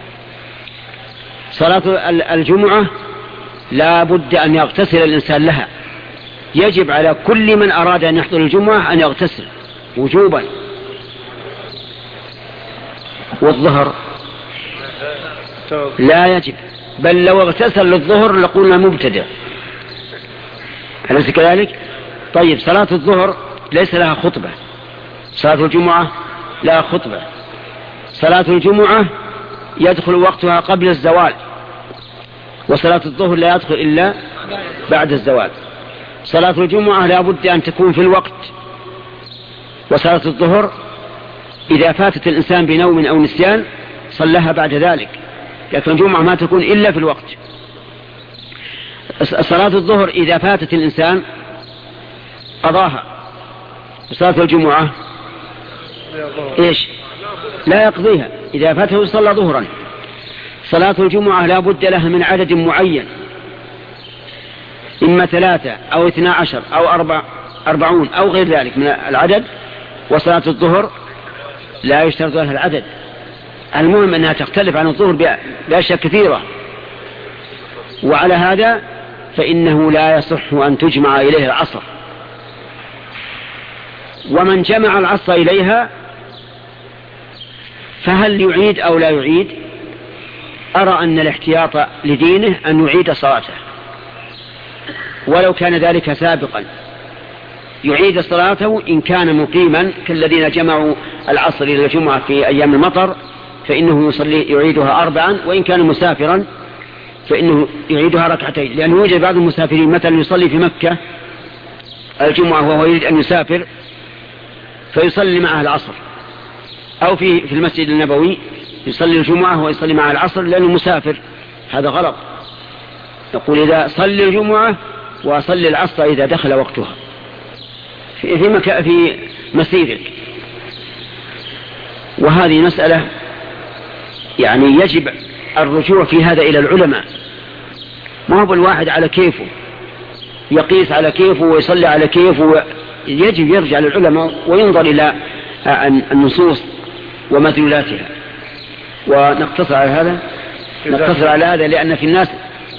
صلاة الجمعة لابد أن يغتسل الإنسان لها، يجب على كل من أراد أن يحضر الجمعة أن يغتسل وجوبا. والظهر لا يجب، بل لو اغتسل للظهر لقلنا مبتدع، أليس كذلك؟ طيب صلاة الظهر ليس لها خطبة، صلاة الجمعة لها خطبة. صلاة الجمعة يدخل وقتها قبل الزوال، وصلاة الظهر لا يدخل إلا بعد الزوال. صلاة الجمعة لا بد أن تكون في الوقت، وصلاة الظهر إذا فاتت الإنسان بنوم أو نسيان صلىها بعد ذلك، لكن الجمعة ما تكون إلا في الوقت. صلاة الظهر إذا فاتت الإنسان قضاها، وصلاة الجمعة لا يقضيها، إذا فاته صلى ظهرا. صلاة الجمعة لا بد لها من عدد معين، إما 3 أو 12 أو 40 أو غير ذلك من العدد. وصلاة الظهر لا يشترط لها العدد، المهم أنها تختلف عن الظهر بأشياء كثيرة. وعلى هذا فإنه لا يصح أن تجمع إليه العصر. ومن جمع العصر إليها فهل يعيد أو لا يعيد؟ أرى أن الاحتياط لدينه أن يعيد صلاته، ولو كان ذلك سابقا يعيد صلاته إن كان مقيما، كالذين جمعوا العصر إلى الجمعة في أيام المطر فإنه يعيدها 4 وإن كان مسافرا فإنه يعيدها 2 لأنه يوجد بعض المسافرين مثلا يصلي في مكة الجمعة وهو يريد أن يسافر فيصلي معها العصر، أو في المسجد النبوي يصلي الجمعة ويصلي معها العصر لأنه مسافر. هذا غلط. يقول إذا صلي الجمعة وصلي العصر إذا دخل وقتها في مسيرك. وهذه مسألة يعني يجب الرجوع في هذا إلى العلماء، ما هو الواحد على كيفه يقيس على كيفه ويصلي على كيفه. يجب يرجع للعلماء وينظر إلى النصوص ومدلولاتها. ونقتصر على هذا لأن في الناس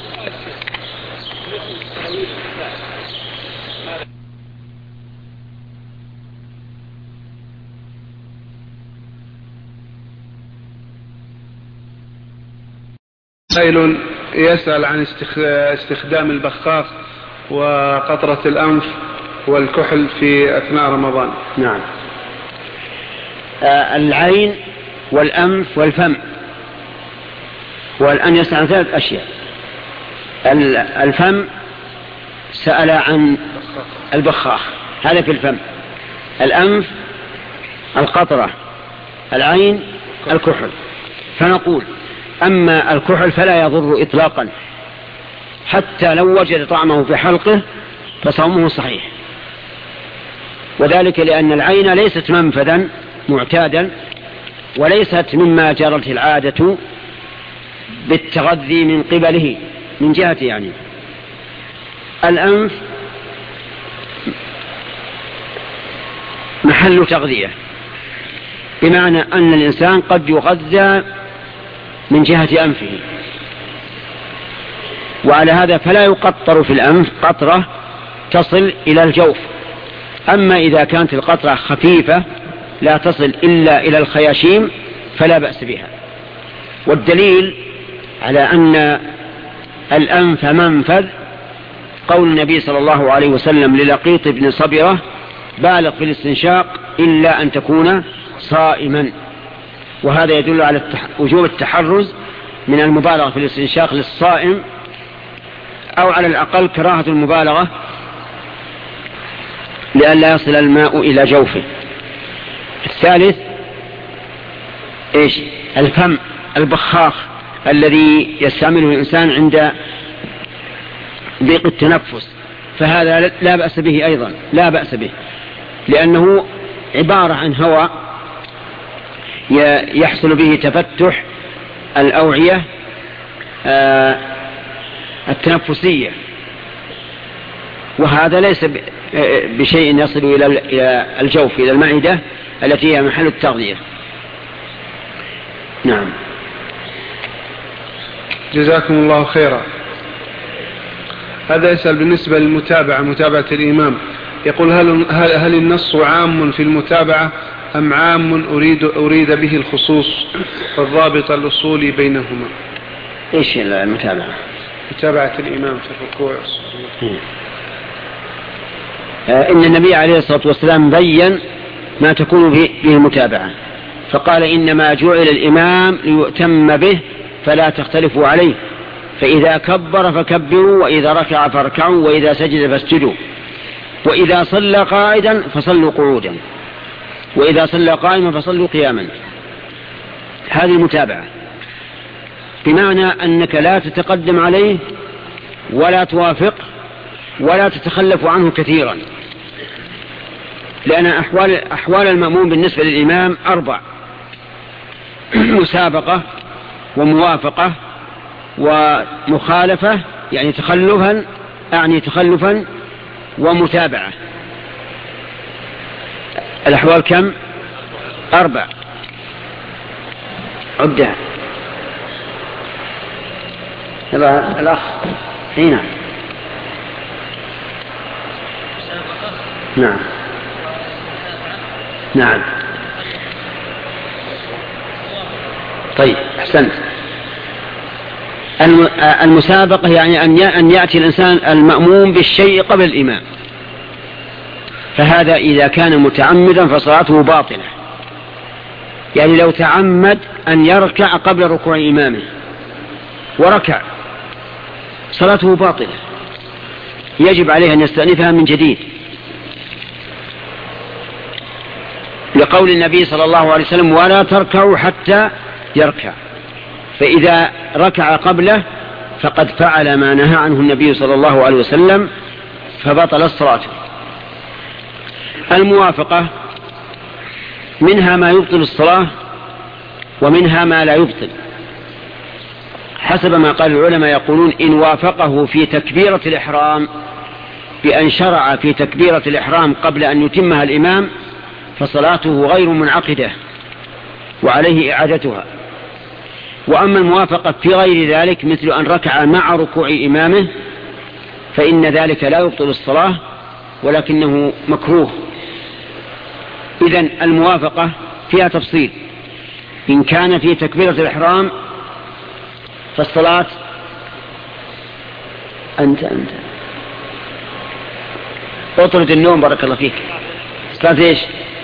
سائل يسأل عن استخدام البخاخ وقطرة الأنف والكحل في أثناء رمضان. نعم. العين والأنف والفم. والآن يسأل عن 3 أشياء. الفم سأل عن البخاخ، هذا في الفم. الأنف القطرة، العين الكحل. فنقول أما الكحل فلا يضر إطلاقا حتى لو وجد طعمه في حلقه فصومه صحيح، وذلك لأن العين ليست منفذا معتادا وليست مما جرت العادة بالتغذي من قبله من جهة يعني. الأنف محل تغذية، بمعنى أن الإنسان قد يغذى من جهة أنفه، وعلى هذا فلا يقطر في الأنف قطرة تصل إلى الجوف. أما إذا كانت القطرة خفيفة لا تصل إلا إلى الخياشيم فلا بأس بها. والدليل على أن الأنف منفذ قول النبي صلى الله عليه وسلم للقيط بن صبرة: بالغ في الاستنشاق إلا أن تكون صائما. وهذا يدل على وجوب التحرز من المبالغة في الاستنشاق للصائم، أو على الأقل كراهة المبالغة لئلا يصل الماء إلى جوفه. الثالث الفم البخاخ الذي يستعمله الإنسان عند ضيق التنفس، فهذا لا بأس به أيضا، لا بأس به، لأنه عبارة عن هواء يحصل به تفتح الأوعية التنفسية، وهذا ليس بشيء يصل إلى الجوف، إلى المعدة التي هي محل التغذية. نعم. جزاكم الله خيرا. هذا يسأل بالنسبة للمتابعة، متابعة الإمام، يقول هل النص عام في المتابعة أم عام أريد به الخصوص والضابط الأصولي بينهما؟ إيش المتابعة؟ متابعة الإمام في الركوع. إن النبي عليه الصلاة والسلام بيّن ما تكون به المتابعة، فقال: إنما جعل الإمام ليؤتم به فلا تختلفوا عليه، فإذا كبر فكبروا، وإذا ركع فاركعوا، وإذا سجد فاسجدوا، وإذا صلى قاعدا فصلوا قعودا، وإذا صلى قائما فصلوا قياما. هذه المتابعة، بمعنى أنك لا تتقدم عليه ولا توافق ولا تتخلف عنه كثيرا، لأن أحوال المأموم بالنسبة للإمام 4: مسابقة وموافقة ومخالفة، يعني تخلفا ومتابعة. الأحوال كم؟ 4. عدها. الأخ هنا. نعم نعم. طيب، أحسنت. المسابقة يعني أن يأتي الإنسان المأموم بالشيء قبل الإمام، فهذا إذا كان متعمدا فصلاته باطلة. يعني لو تعمد أن يركع قبل ركوع إمامه وركع، صلاته باطلة، يجب عليه أن يستأنفها من جديد، لقول النبي صلى الله عليه وسلم: ولا تركعوا حتى يركع. فإذا ركع قبله فقد فعل ما نهى عنه النبي صلى الله عليه وسلم، فبطل الصلاة. الموافقة منها ما يبطل الصلاة ومنها ما لا يبطل، حسب ما قال العلماء. يقولون: إن وافقه في تكبيرة الإحرام بأن شرع في تكبيرة الإحرام قبل أن يتمها الإمام فصلاته غير منعقدة وعليه إعادتها. وأما الموافقة في غير ذلك مثل أن ركع مع ركوع إمامه فإن ذلك لا يبطل الصلاة ولكنه مكروه. إذن الموافقة فيها تفصيل: إن كان في تكبيرة الإحرام فالصلاة أنت اطرد النوم بارك الله فيك. صلاة إيش؟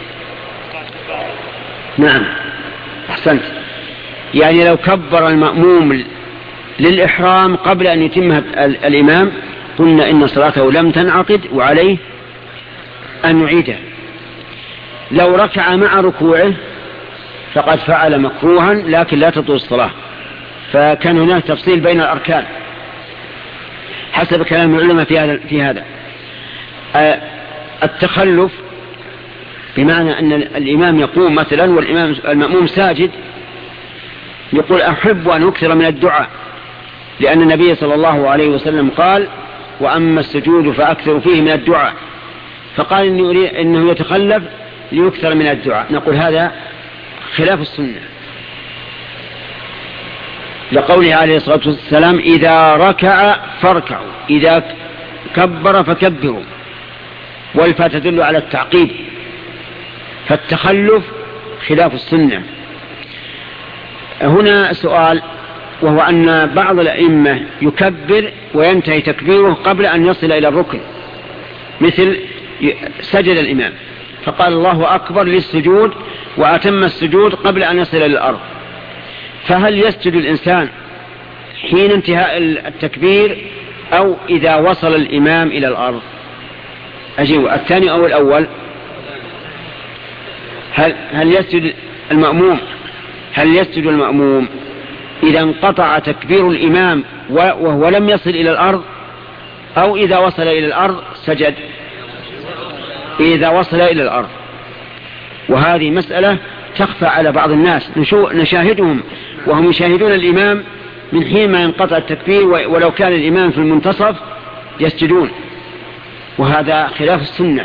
نعم أحسنت. يعني لو كبر المأموم للإحرام قبل أن يتمها الإمام قلنا إن صلاته لم تنعقد وعليه أن يعيدها. لو ركع مع ركوعه فقد فعل مكروها لكن لا تطول الصلاة. فكان هناك تفصيل بين الأركان حسب كلام العلماء في هذا. التخلف بمعنى أن الإمام يقوم مثلا والمأموم ساجد، يقول: أحب أن أكثر من الدعاء، لأن النبي صلى الله عليه وسلم قال: وأما السجود فأكثر فيه من الدعاء. فقال إنه يتخلف ليكثر من الدعاء. نقول هذا خلاف السنة، لقوله عليه الصلاة والسلام: إذا ركع فاركعوا، إذا كبر فكبروا، والفاء تدل على التعقيب. فالتخلف خلاف السنة. هنا سؤال، وهو أن بعض الأئمة يكبر وينتهي تكبيره قبل أن يصل إلى الركن، مثل سجد الإمام فقال: الله أكبر للسجود، وأتم السجود قبل أن يصل إلى الأرض. فهل يسجد الإنسان حين انتهاء التكبير أو إذا وصل الإمام إلى الأرض؟ أجيب الثاني أو الأول؟ هل يسجد المأموم إذا انقطع تكبير الإمام وهو لم يصل إلى الأرض، أو إذا وصل إلى الأرض سجد؟ إذا وصل إلى الأرض. وهذه مسألة تخفى على بعض الناس، نشاهدهم وهم يشاهدون الإمام من حين ما ينقطع التكبير، ولو كان الإمام في المنتصف يسجدون، وهذا خلاف السنة.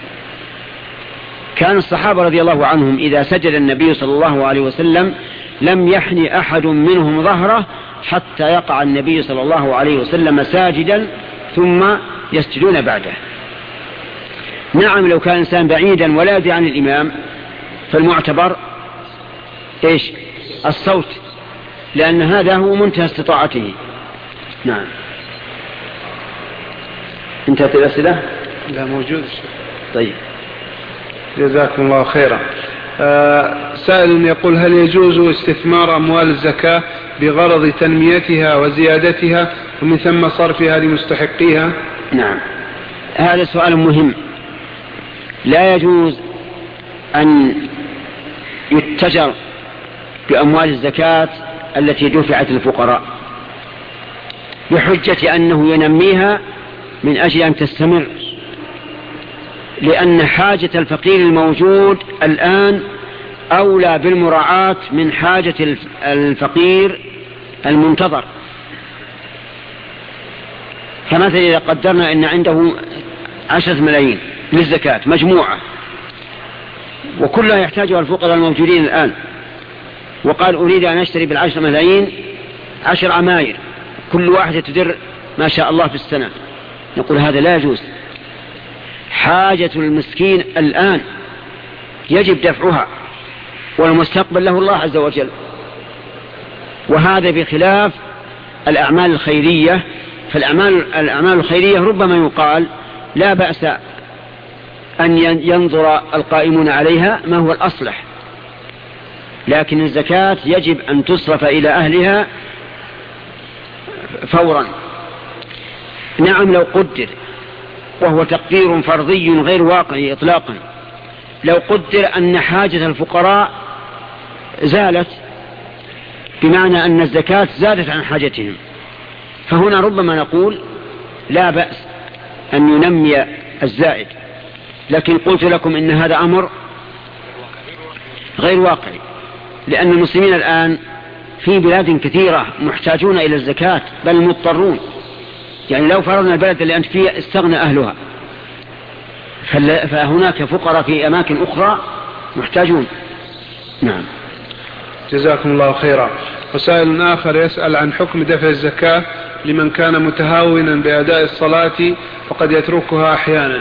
كان الصحابة رضي الله عنهم إذا سجد النبي صلى الله عليه وسلم لم يحن أحد منهم ظهره حتى يقع النبي صلى الله عليه وسلم ساجدا ثم يسجدون بعده. نعم، لو كان إنسان بعيدا ولا يدري عن الإمام فالمعتبر إيش؟ الصوت، لأن هذا هو منتهى استطاعته. نعم. انتهت الأسئلة؟ لا موجود. طيب جزاكم الله خيرا. سائل يقول: هل يجوز استثمار أموال الزكاة بغرض تنميتها وزيادتها ومن ثم صرفها لمستحقيها؟ نعم، هذا سؤال مهم. لا يجوز أن يتجر بأموال الزكاة التي دفعت للفقراء بحجة أنه ينميها من أجل أن تستمر، لأن حاجة الفقير الموجود الآن أولى بالمراعاة من حاجة الفقير المنتظر. فمثلا إذا قدرنا أن عنده 10 ملايين للزكاة مجموعة وكلها يحتاجها الفقراء الموجودين الآن، وقال: أريد أن أشتري بال10 ملايين 10 عماير كل واحدة تدر ما شاء الله في السنة، نقول هذا لا يجوز. حاجة المسكين الآن يجب دفعها، والمستقبل له الله عز وجل. وهذا بخلاف الأعمال الخيرية. فالأعمال الخيرية ربما يقال لا بأس أن ينظر القائمون عليها ما هو الأصلح، لكن الزكاة يجب أن تصرف إلى أهلها فورا. نعم لو قدر، وهو تقدير فرضي غير واقعي إطلاقا، لو قدر أن حاجة الفقراء زالت، بمعنى أن الزكاة زادت عن حاجتهم، فهنا ربما نقول لا بأس أن ينمي الزائد. لكن قلت لكم إن هذا أمر غير واقعي، لأن المسلمين الآن في بلاد كثيرة محتاجون إلى الزكاة، بل مضطرون. يعني لو فرضنا البلد اللي أنت فيه استغنى أهلها، فهناك فقراء في أماكن أخرى محتاجون. نعم. جزاكم الله خيرا. وسائل آخر يسأل عن حكم دفع الزكاة لمن كان متهاونا بأداء الصلاة فقد يتركها أحيانا.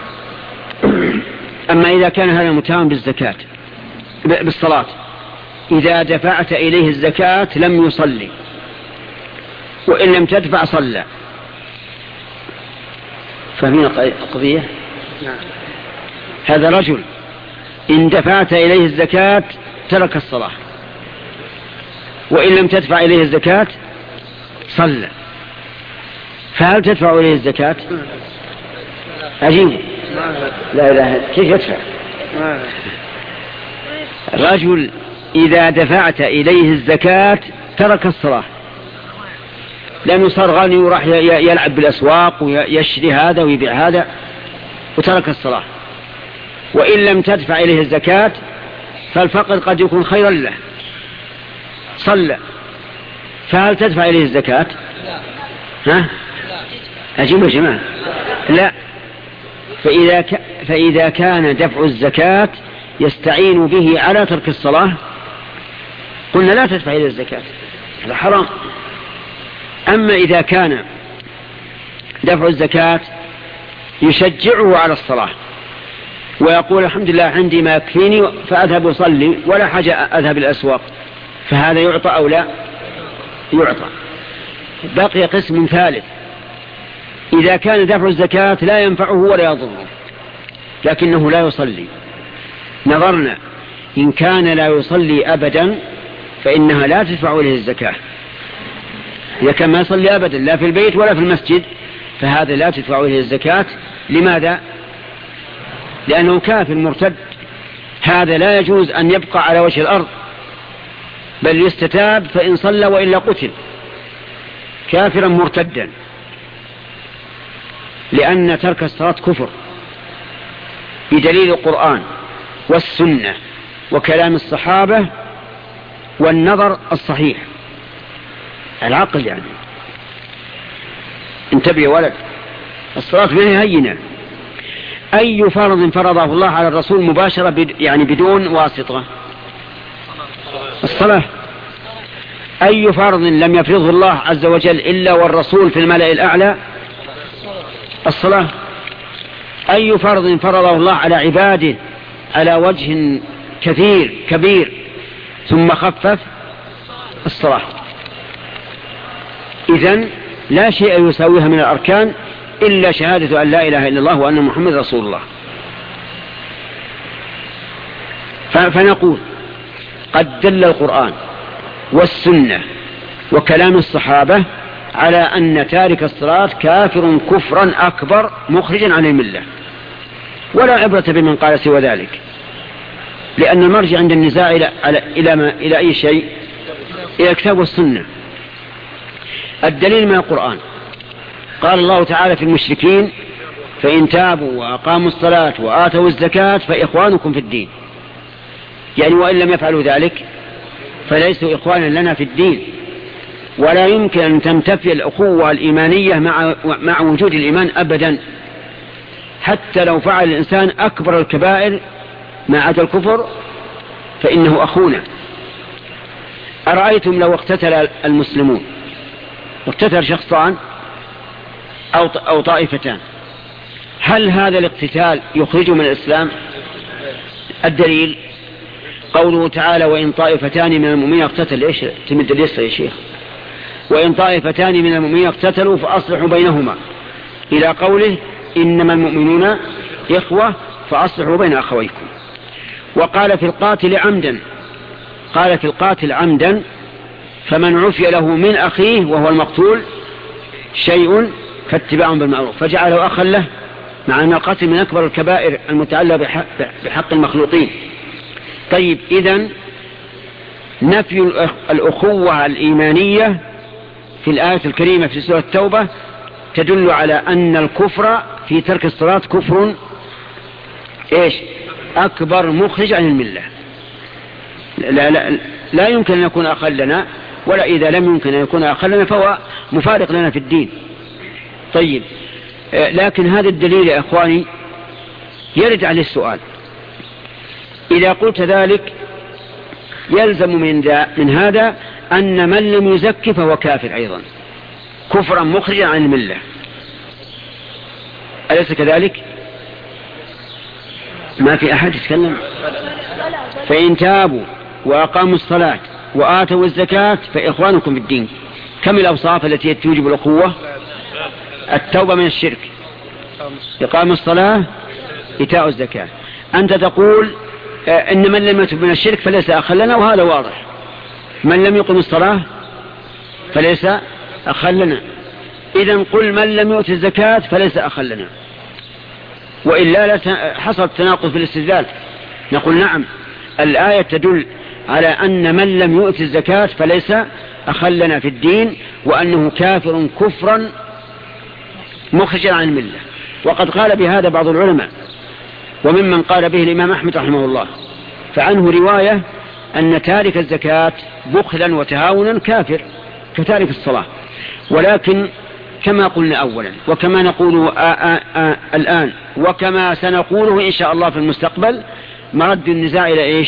أما إذا كان هذا متهاون بالزكاة بالصلاة، إذا دفعت إليه الزكاة لم يصلي، وإن لم تدفع صلى. فهمين القضية؟ هذا رجل إن دفعت إليه الزكاة ترك الصلاة، وإن لم تدفع إليه الزكاة صلى، فهل تدفع إليه الزكاة؟ عجيب. لا إله، كيف يدفع؟ رجل إذا دفعت إليه الزكاة ترك الصلاة، لأنه صار غني وراح يلعب بالأسواق ويشتري هذا ويبيع هذا وترك الصلاة. وإن لم تدفع إليه الزكاة فالفقر قد يكون خيرا له، صلى، فهل تدفع إليه الزكاة؟ ها؟ أجيب يا جماعة. لا. فإذا كان دفع الزكاة يستعين به على ترك الصلاة قلنا لا تدفع إليه الزكاة، هذا حرام. أما إذا كان دفع الزكاة يشجعه على الصلاة ويقول الحمد لله عندي ما يكفيني فأذهب أصلي ولا حاجة أذهب الأسواق، فهذا يعطى أو لا يعطى. بقي قسم ثالث، إذا كان دفع الزكاة لا ينفعه ولا يضره لكنه لا يصلي، نظرنا إن كان لا يصلي أبدا فإنها لا تدفع إليه الزكاة. إذا كان ما يصلي أبدا لا في البيت ولا في المسجد فهذا لا تدفع إليه الزكاة. لماذا؟ لأنه كافر مرتد، هذا لا يجوز أن يبقى على وجه الأرض، بل يستتاب فإن صلى وإلا قتل كافرا مرتدا، لأن ترك الصلاة كفر بدليل القرآن والسنة وكلام الصحابة والنظر الصحيح، العقل. يعني انتبه يا ولد، الصلاة ما هينة. أي فرض فرضه الله على الرسول مباشرة يعني بدون واسطة؟ الصلاة. أي فرض لم يفرضه الله عز وجل إلا والرسول في الملأ الأعلى؟ الصلاة. أي فرض فرضه الله على عباده على وجه كبير ثم خفف؟ الصلاة. إذن لا شيء يساويها من الأركان إلا شهادة أن لا إله إلا الله وأن محمد رسول الله. فنقول قد دل القرآن والسنة وكلام الصحابة على أن تارك الصلاة كافر كفرا أكبر مخرجا عن الملة، ولا عبرة بمن قال سوى ذلك، لأن المرجع عند النزاع إلى أي شيء؟ إلى الكتاب والسنة. الدليل من القرآن، قال الله تعالى في المشركين فإن تابوا وأقاموا الصلاة وآتوا الزكاة فإخوانكم في الدين، يعني وإن لم يفعلوا ذلك فليسوا إخوانا لنا في الدين، ولا يمكن أن تنتفي الأخوة الإيمانية مع وجود الإيمان أبدا، حتى لو فعل الإنسان أكبر الكبائر ما عدا الكفر فإنه أخونا. أرأيتم لو اقتتل المسلمون، اقتتل شخصان أو طائفتان، هل هذا الاقتتال يخرج من الإسلام؟ الدليل قوله تعالى وإن طائفتان من المؤمنين اقتتلوا، ايش تمد اليسر يا شيخ؟ وإن طائفتان من المؤمنين اقتتلوا فأصلحوا بينهما، إلى قوله إنما المؤمنون إخوة فأصلحوا بين أخويكم. وقال في القاتل عمدا قالت القاتل عمدا فمن عفي له من أخيه وهو المقتول شيء فاتباع بالمعروف، فجعله أخا له، مع أن القتل من أكبر الكبائر المتعلقة بحق المخلوقين. طيب، إذن نفي الأخوة الإيمانية في الآية الكريمة في سورة التوبة تدل على أن الكفر في ترك الصلاة كفر أكبر مخرج عن الملة. لا يمكن أن يكون أخلنا، ولا إذا لم يمكن أن يكون أخلنا فهو مفارق لنا في الدين. طيب، لكن هذا الدليل يا إخواني يرد عليه السؤال. إذا قلت ذلك يلزم من هذا أن من لم يزكي فهو كافر أيضا، كفرا مخرجا عن الملة، أليس كذلك؟ ما في أحد يتكلم. فإن تابوا وأقاموا الصلاة وآتوا الزكاة فإخوانكم في الدين. كم الأوصاف التي توجب الأخوة؟ التوبة من الشرك، إقام الصلاة، إيتاء الزكاة. أنت تقول إن من لم يتب من الشرك فليس أخا لنا، وهذا واضح. من لم يقم الصلاة فليس أخا لنا. إذن قل من لم يؤت الزكاة فليس أخا لنا، وإلا حصل تناقض في الاستدلال. نقول نعم، الآية تدل على أن من لم يؤت الزكاة فليس أخا لنا في الدين، وأنه كافر كفرا مخرجا عن الملة. وقد قال بهذا بعض العلماء، وممن قال به الإمام أحمد رحمه الله، فعنه رواية أن تارك الزكاة بخلا وتهاونا كافر كتارك الصلاة. ولكن كما قلنا أولا، وكما نقوله الآن، وكما سنقوله إن شاء الله في المستقبل، مرد النزاع إلى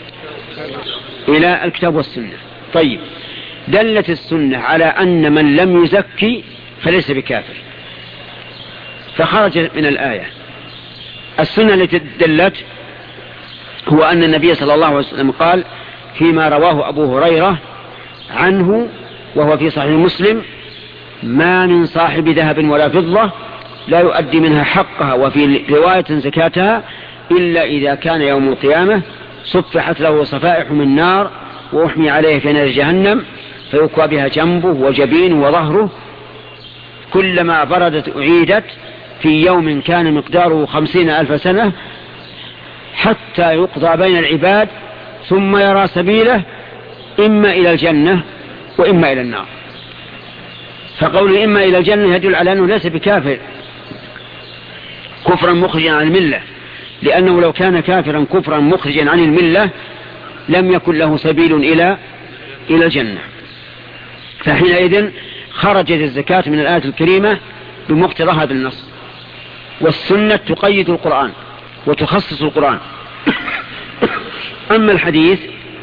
إلى الكتاب والسنة. طيب، دلت السنة على أن من لم يزكي فليس بكافر، فخرج من الآية. السنة التي دلت هو أن النبي صلى الله عليه وسلم قال فيما رواه أبو هريرة عنه وهو في صحيح مسلم: ما من صاحب ذهب ولا فضة لا يؤدي منها حقها، وفي رواية زكاتها، إلا إذا كان يوم القيامة صفحت له صفائح من نار وأحمي عليه في نار جهنم فيكوى بها جنبه وجبينه وظهره، كلما بردت أعيدت في يوم كان مقداره 50,000 سنة حتى يقضى بين العباد، ثم يرى سبيله إما إلى الجنة وإما إلى النار. فقول إما إلى الجنة يدل على أنه ليس بكافر كفرا مخرجا عن الملة، لأنه لو كان كافرا كفرا مخرجا عن الملة لم يكن له سبيل إلى الجنة. فحينئذ خرجت الزكاة من الآية الكريمة بمقتضى هذا النص. والسنة تقيد القرآن وتخصص القرآن. أما الحديث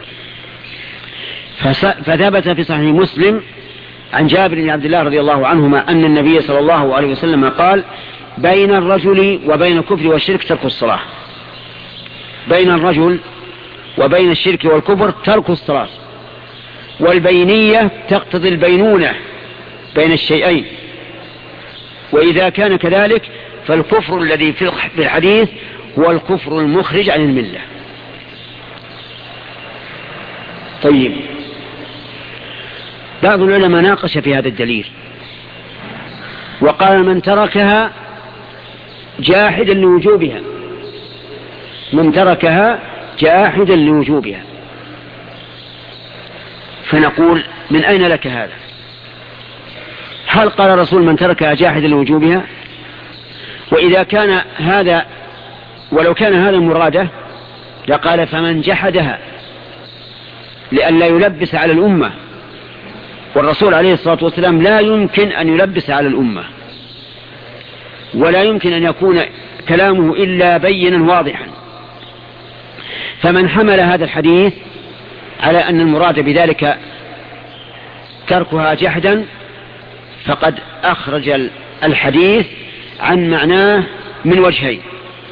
فثبت في صحيح مسلم عن جابر بن عبد الله رضي الله عنهما أن النبي صلى الله عليه وسلم قال: بين الرجل وبين الكفر والشرك ترك الصلاة. بين الرجل وبين الشرك والكفر ترك الصلاة، والبينية تقتضي البينونة بين الشيئين. وإذا كان كذلك فالكفر الذي في الحديث هو الكفر المخرج عن الملة. طيب، بعض العلماء ناقش في هذا الدليل وقال: من تركها جاحدا لوجوبها، من تركها جاحدا لوجوبها. فنقول: من أين لك هذا؟ هل قال الرسول من تركها جاحدا لوجوبها؟ وإذا كان هذا، ولو كان هذا مراده لقال: فمن جحدها، لئلا يلبس على الأمة. والرسول عليه الصلاة والسلام لا يمكن أن يلبس على الأمة، ولا يمكن أن يكون كلامه إلا بينا واضحا. فمن حمل هذا الحديث على أن المراد بذلك تركها جحدا فقد أخرج الحديث عن معناه من وجهين.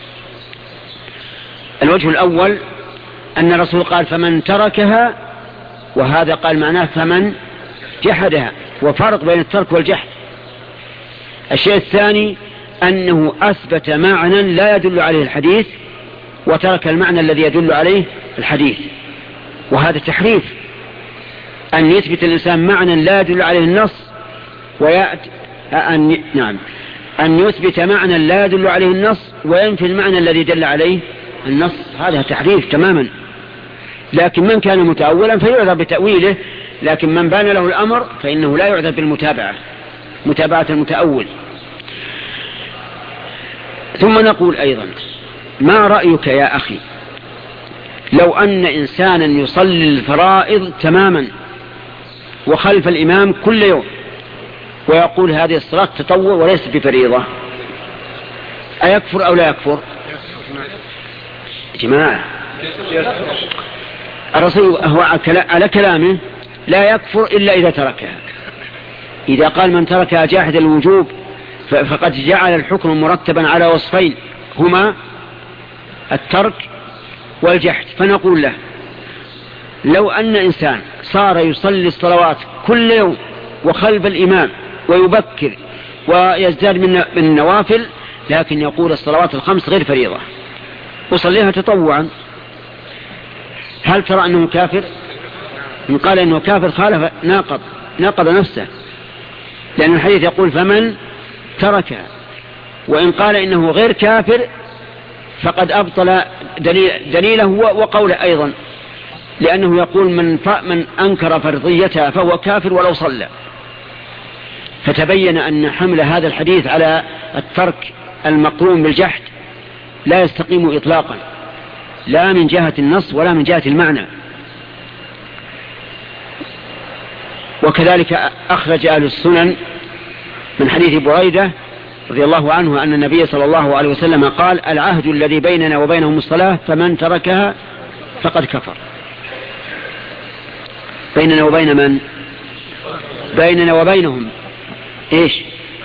الوجه الأول أن الرسول قال: فمن تركها، وهذا قال معناه فمن جحدها، وفرق بين الترك والجحد. الشيء الثاني أنه أثبت معنى لا يدل عليه الحديث وترك المعنى الذي يدل عليه الحديث. وهذا تحريف، أن يثبت الإنسان معنى لا يدل عليه النص ويأتي أن يثبت معنى لا يدل عليه النص وينفي المعنى الذي دل عليه النص، هذا تحريف تماما. لكن من كان متأولا فيعذر بتأويله، لكن من بان له الأمر فإنه لا يعذر بالمتابعة، متابعة المتأول. ثم نقول أيضا: ما رأيك يا أخي لو أن إنسانا يصلي الفرائض تماما وخلف الإمام كل يوم ويقول هذه الصلاة تطوع وليست بفريضة، أيكفر أو لا يكفر؟ جماعة، الرسول هو على كلامه لا يكفر إلا إذا تركها. إذا قال من تركها جاحد الوجوب فقد جعل الحكم مرتبا على وصفين هما الترك والجحد. فنقول له: لو أن إنسان صار يصلي الصلوات كل يوم وخلف الإمام ويبكر ويزداد من النوافل، لكن يقول الصلوات الخمس غير فريضة وصليها تطوعا، هل ترى أنه كافر؟ إن قال أنه كافر خالف ناقض نفسه، لأن الحديث يقول: فمن تركها. وإن قال إنه غير كافر فقد أبطل دليله وقوله أيضا، لأنه يقول من أنكر فرضيتها فهو كافر ولو صلى. فتبين أن حمل هذا الحديث على الترك المقرون بالجحد لا يستقيم إطلاقا، لا من جهة النص ولا من جهة المعنى. وكذلك أخرج أهل السنن من حديث بريدة رضي الله عنه أن النبي صلى الله عليه وسلم قال: العهد الذي بيننا وبينهم الصلاة فمن تركها فقد كفر. بيننا وبين من؟ بيننا وبينهم إيش؟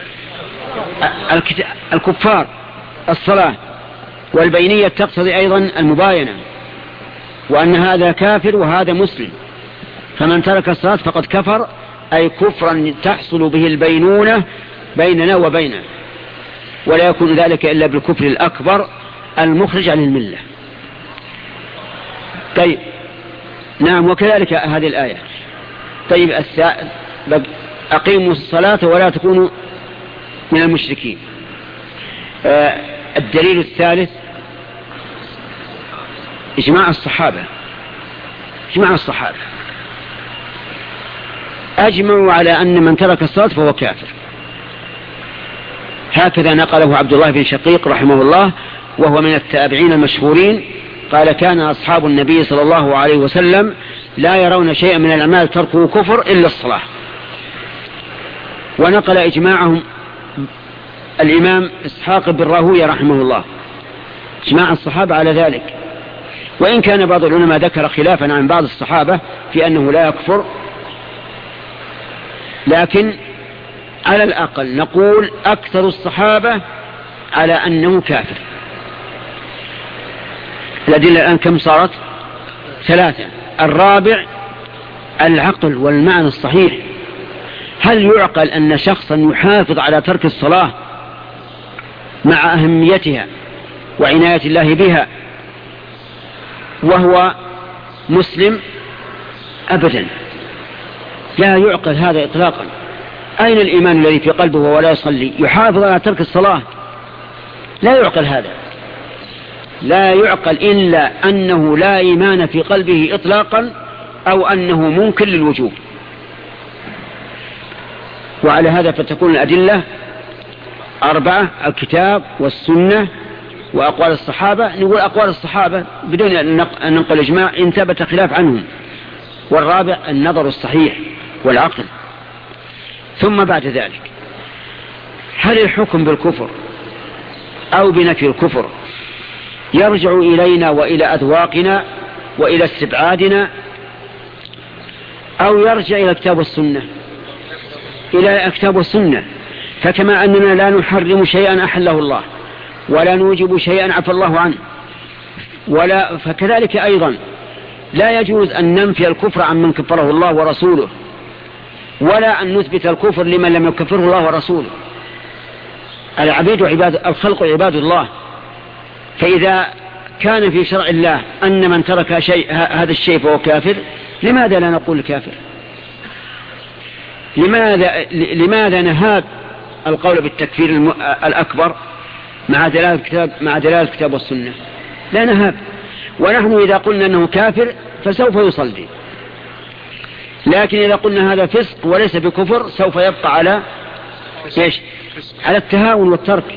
الكفار، الصلاة. والبينية تقتضي أيضا المباينة، وأن هذا كافر وهذا مسلم، فمن ترك الصلاة فقد كفر، أي كفرا تحصل به البينونة بيننا وبينه، ولا يكون ذلك إلا بالكفر الأكبر المخرج عن الملة. طيب، نعم، وكذلك هذه الآية. طيب، أقيموا الصلاة ولا تكونوا من المشركين. الدليل الثالث إجماع الصحابة. أجمعوا على أن من ترك الصلاة فهو كافر. هكذا نقله عبد الله بن شقيق رحمه الله، وهو من التابعين المشهورين، قال: كان أصحاب النبي صلى الله عليه وسلم لا يرون شيئا من الأعمال تركه كفر إلا الصلاة. ونقل إجماعهم الإمام إسحاق بن راهويه رحمه الله، إجماع الصحابة على ذلك. وإن كان بعض العلماء ذكر خلافا عن بعض الصحابة في أنه لا يكفر، لكن على الأقل نقول أكثر الصحابة على أنه كافر. الأدلة الآن كم صارت؟ 3. الرابع العقل والمعنى الصحيح. هل يعقل أن شخصا يحافظ على ترك الصلاة مع أهميتها وعناية الله بها وهو مسلم؟ أبدا، لا يعقل هذا إطلاقا. أين الإيمان الذي في قلبه ولا يصلي يحافظ على ترك الصلاة؟ لا يعقل هذا، لا يعقل إلا أنه لا إيمان في قلبه إطلاقا، أو أنه منكر للوجوب. وعلى هذا فتكون الأدلة 4: الكتاب والسنة وأقوال الصحابة. نقول أقوال الصحابة بدون أن ننقل إجماع إن ثبت خلاف عنهم. والرابع النظر الصحيح والعقل. ثم بعد ذلك، هل الحكم بالكفر أو بنفي الكفر يرجع إلينا وإلى أذواقنا وإلى استبعادنا، أو يرجع إلى الكتاب والسنة؟ إلى الكتاب والسنة. فكما أننا لا نحرم شيئا أحله الله ولا نوجب شيئا عفى الله عنه، فكذلك أيضا لا يجوز أن ننفي الكفر عن من كفره الله ورسوله، ولا أن نثبت الكفر لمن لم يكفره الله ورسوله. العبيد الخلق عباد الله، فإذا كان في شرع الله أن من ترك شيء هذا الشيء فهو كافر، لماذا لا نقول كافر؟ لماذا نهاب القول بالتكفير الأكبر مع دلالة الكتاب والسنة؟ لا نهاب. ونحن إذا قلنا أنه كافر فسوف يصلي، لكن إذا قلنا هذا فسق وليس بكفر سوف يبقى على إيش؟ على التهاون والترك.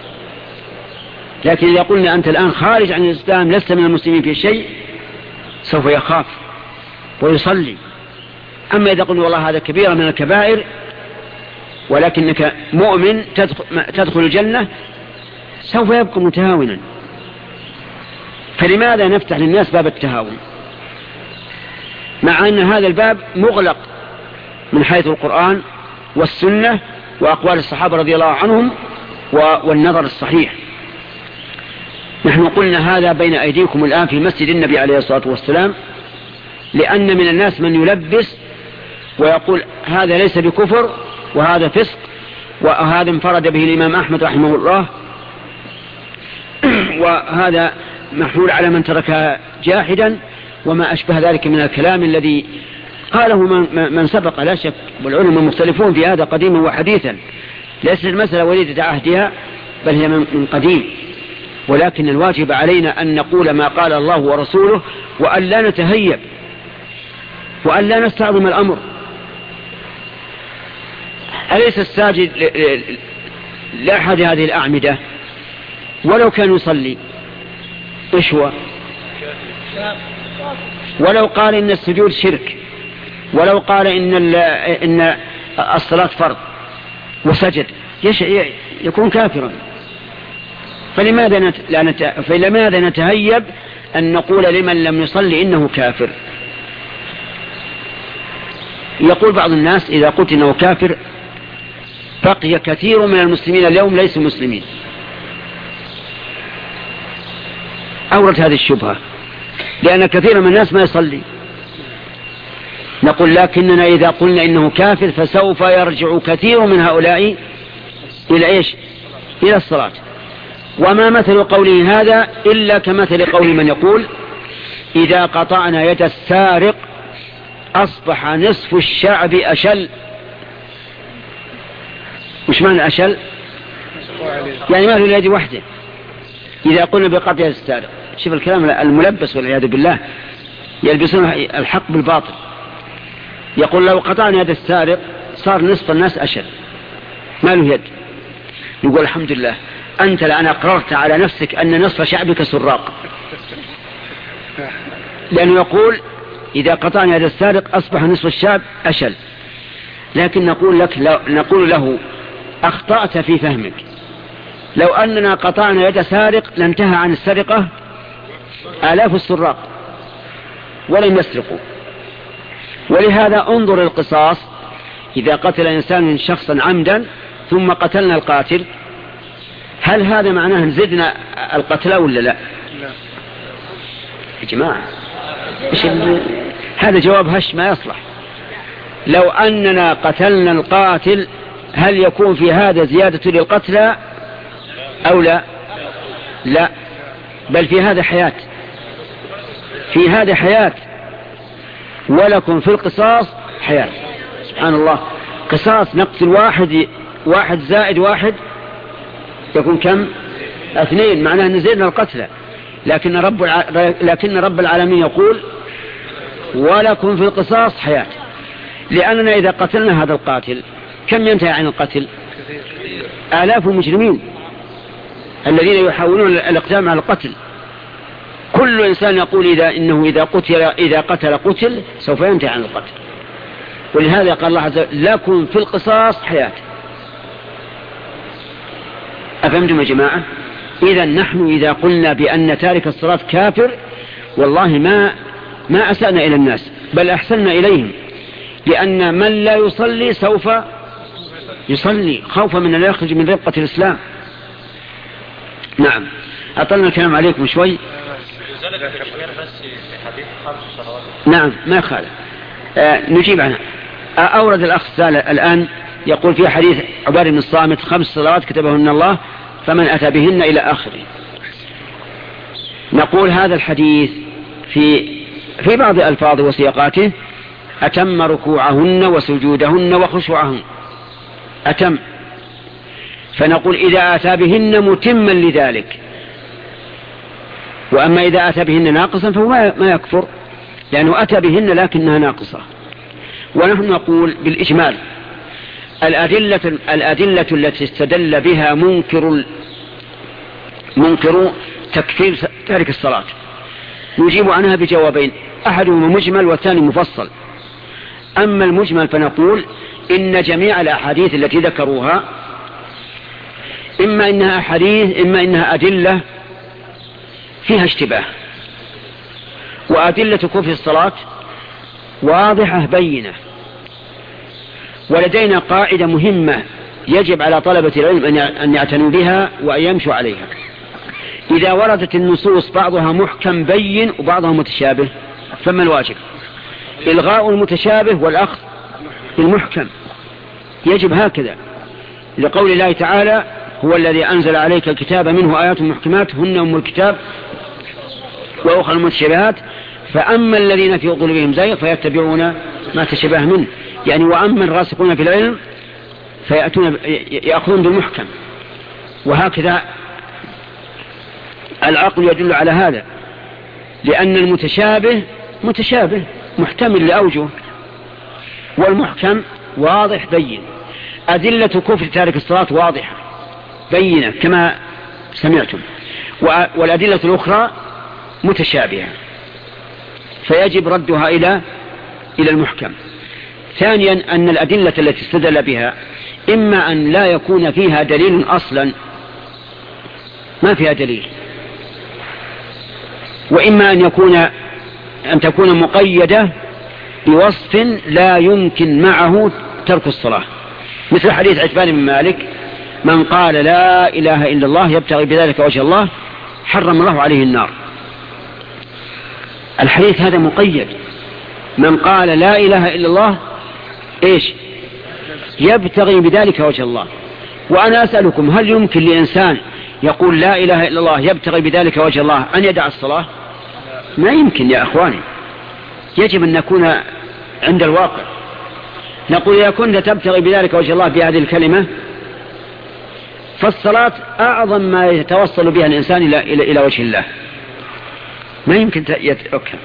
لكن إذا قلنا أنت الآن خارج عن الإسلام لست من المسلمين في شيء سوف يخاف ويصلي. أما إذا قلنا والله هذا كبيرة من الكبائر ولكنك مؤمن تدخل الجنة سوف يبقى متهاونا. فلماذا نفتح للناس باب التهاون مع أن هذا الباب مغلق من حيث القرآن والسنة وأقوال الصحابة رضي الله عنهم والنظر الصحيح؟ نحن قلنا هذا بين أيديكم الآن في مسجد النبي عليه الصلاة والسلام، لأن من الناس من يلبس ويقول هذا ليس بكفر وهذا فسق وهذا انفرد به الإمام أحمد رحمه الله وهذا محمول على من ترك جاحدا وما أشبه ذلك من الكلام الذي قاله من سبق لا شك، والعلماء مختلفون في هذا قديما وحديثا. ليست المسألة وليدة عهدها بل هي من قديم، ولكن الواجب علينا أن نقول ما قال الله ورسوله وأن لا نتهيب وأن لا نستعظم الأمر. أليس الساجد لأحد هذه الأعمدة ولو كان يصلي إيش هو؟ ولو قال إن السجود شرك، ولو قال إن الصلاة فرض وسجد يكون كافرا. فلماذا نتهيب أن نقول لمن لم يصلي إنه كافر؟ يقول بعض الناس إذا قلت إنه كافر بقي كثير من المسلمين اليوم ليسوا مسلمين. أورد هذه الشبهة لأن كثير من الناس ما يصلي. نقول لكننا إذا قلنا إنه كافر فسوف يرجع كثير من هؤلاء إلى إيش؟ إلى الصلاة. وما مثل قوله هذا إلا كمثل قول من يقول إذا قطعنا يد السارق أصبح نصف الشعب أشل. مش معنى أشل؟ يعني ما له اليد وحده. إذا قلنا بقطع يد السارق، شوف الكلام الملبس والعياذ بالله، يلبسون الحق بالباطل. يقول لو قطعنا يد السارق صار نصف الناس أشل ما له يد. يقول الحمد لله أنت الآن أقررت على نفسك أن نصف شعبك سراق، لأنه يقول إذا قطعنا يد السارق أصبح نصف الشعب أشل. لكن نقول له أخطأت في فهمك. لو أننا قطعنا يد سارق لانتهى عن السرقة آلاف السراق ولم يسرقوا. ولهذا انظر القصاص، إذا قتل إنسان شخصا عمدا ثم قتلنا القاتل هل هذا معناه نزدنا القتلى ولا لا؟ يا جماعة هذا جواب هش ما يصلح. لو أننا قتلنا القاتل هل يكون في هذا زيادة للقتلى أو لا؟ لا، بل في هذا حياة، في هذا حياة. ولكم في القصاص حياة. سبحان الله، قصاص نقتل واحد زائد واحد يكون كم؟ 2، معناه نزيدنا القتلى. لكن رب العالمين يقول ولكم في القصاص حياة، لأننا إذا قتلنا هذا القاتل كم ينتهي عن القتل؟ آلاف المجرمين الذين يحاولون الإقدام على القتل. كل إنسان يقول إذا قتل سوف ينتهي عن القتل. ولهذا قال الله عز وجل لكم في القصاص حياة. أفهمتم يا جماعة؟ إذا نحن إذا قلنا بأن تارك الصلاة كافر والله ما أسأنا إلى الناس بل أحسننا إليهم، لأن من لا يصلي سوف يصلي خوفا من أن يخرج من ربقة الإسلام. نعم، أطلنا الكلام عليكم شوي. نعم ما خالف، نجيب عنها. أورد الأخ الآن يقول في حديث عبادة بن الصامت 5 صلوات كتبهن الله فمن أتى بهن إلى آخره. نقول هذا الحديث في بعض ألفاظه وسياقاته أتم ركوعهن وسجودهن وخشوعهن، أتم. فنقول إذا أتى بهن متما لذلك، وأما إذا أتى بهن ناقصا فهو ما يكفر، لأنه أتى بهن لكنها ناقصة. ونحن نقول بالإجمال الأدلة التي استدل بها منكر تكفير تارك الصلاة نجيب عنها بجوابين، أحدهما مجمل والثاني مفصل. أما المجمل فنقول إن جميع الأحاديث التي ذكروها إما إنها أحاديث إما إنها أدلة فيها اشتباه، وأدلة كفر الصلاة واضحة بينة. ولدينا قاعدة مهمة يجب على طلبة العلم أن يعتنوا بها وأن يمشوا عليها. إذا وردت النصوص بعضها محكم بين وبعضها متشابه فما الواجب؟ إلغاء المتشابه والأخذ بالمحكم، يجب هكذا، لقول الله تعالى هو الذي أنزل عليك الكتاب منه آيات محكمات هن أم الكتاب وأخرى المتشابهات فأما الذين في قلوبهم زيغ فيتبعون ما تشابه منه، يعني وأما الراسخون في العلم يأخذون بالمحكم. وهكذا العقل يدل على هذا، لأن المتشابه متشابه محتمل لأوجه، والمحكم واضح بين. أدلة كفر تارك الصلاة واضحة بينة كما سمعتم، والأدلة الأخرى متشابهة فيجب ردها إلى المحكم. ثانيا أن الأدلة التي استدل بها إما أن لا يكون فيها دليل أصلا، ما فيها دليل، وإما أن تكون مقيدة بوصف لا يمكن معه ترك الصلاة، مثل حديث عتبان بن مالك من قال لا إله إلا الله يبتغي بذلك وجه الله حرم الله عليه النار. الحديث هذا مقيد، من قال لا إله إلا الله إيش يبتغي بذلك وجه الله. وأنا أسألكم هل يمكن لإنسان يقول لا إله إلا الله يبتغي بذلك وجه الله أن يدع الصلاة؟ ما يمكن يا أخواني، يجب أن نكون عند الواقع. نقول إذا كنت تبتغي بذلك وجه الله بهذه الكلمة فالصلاة أعظم ما يتوصل بها الإنسان إلى وجه الله، ما يمكن يتركها.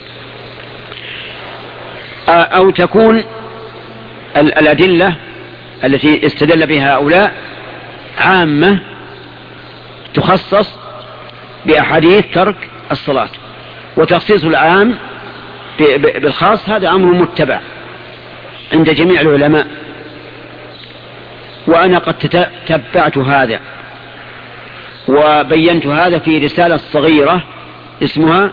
أو تكون الأدلة التي استدل بها هؤلاء عامة تخصص بأحاديث ترك الصلاة، وتخصيص العام بالخاص هذا أمر متبع عند جميع العلماء. وأنا قد تتبعت هذا وبينت هذا في رسالة صغيرة اسمها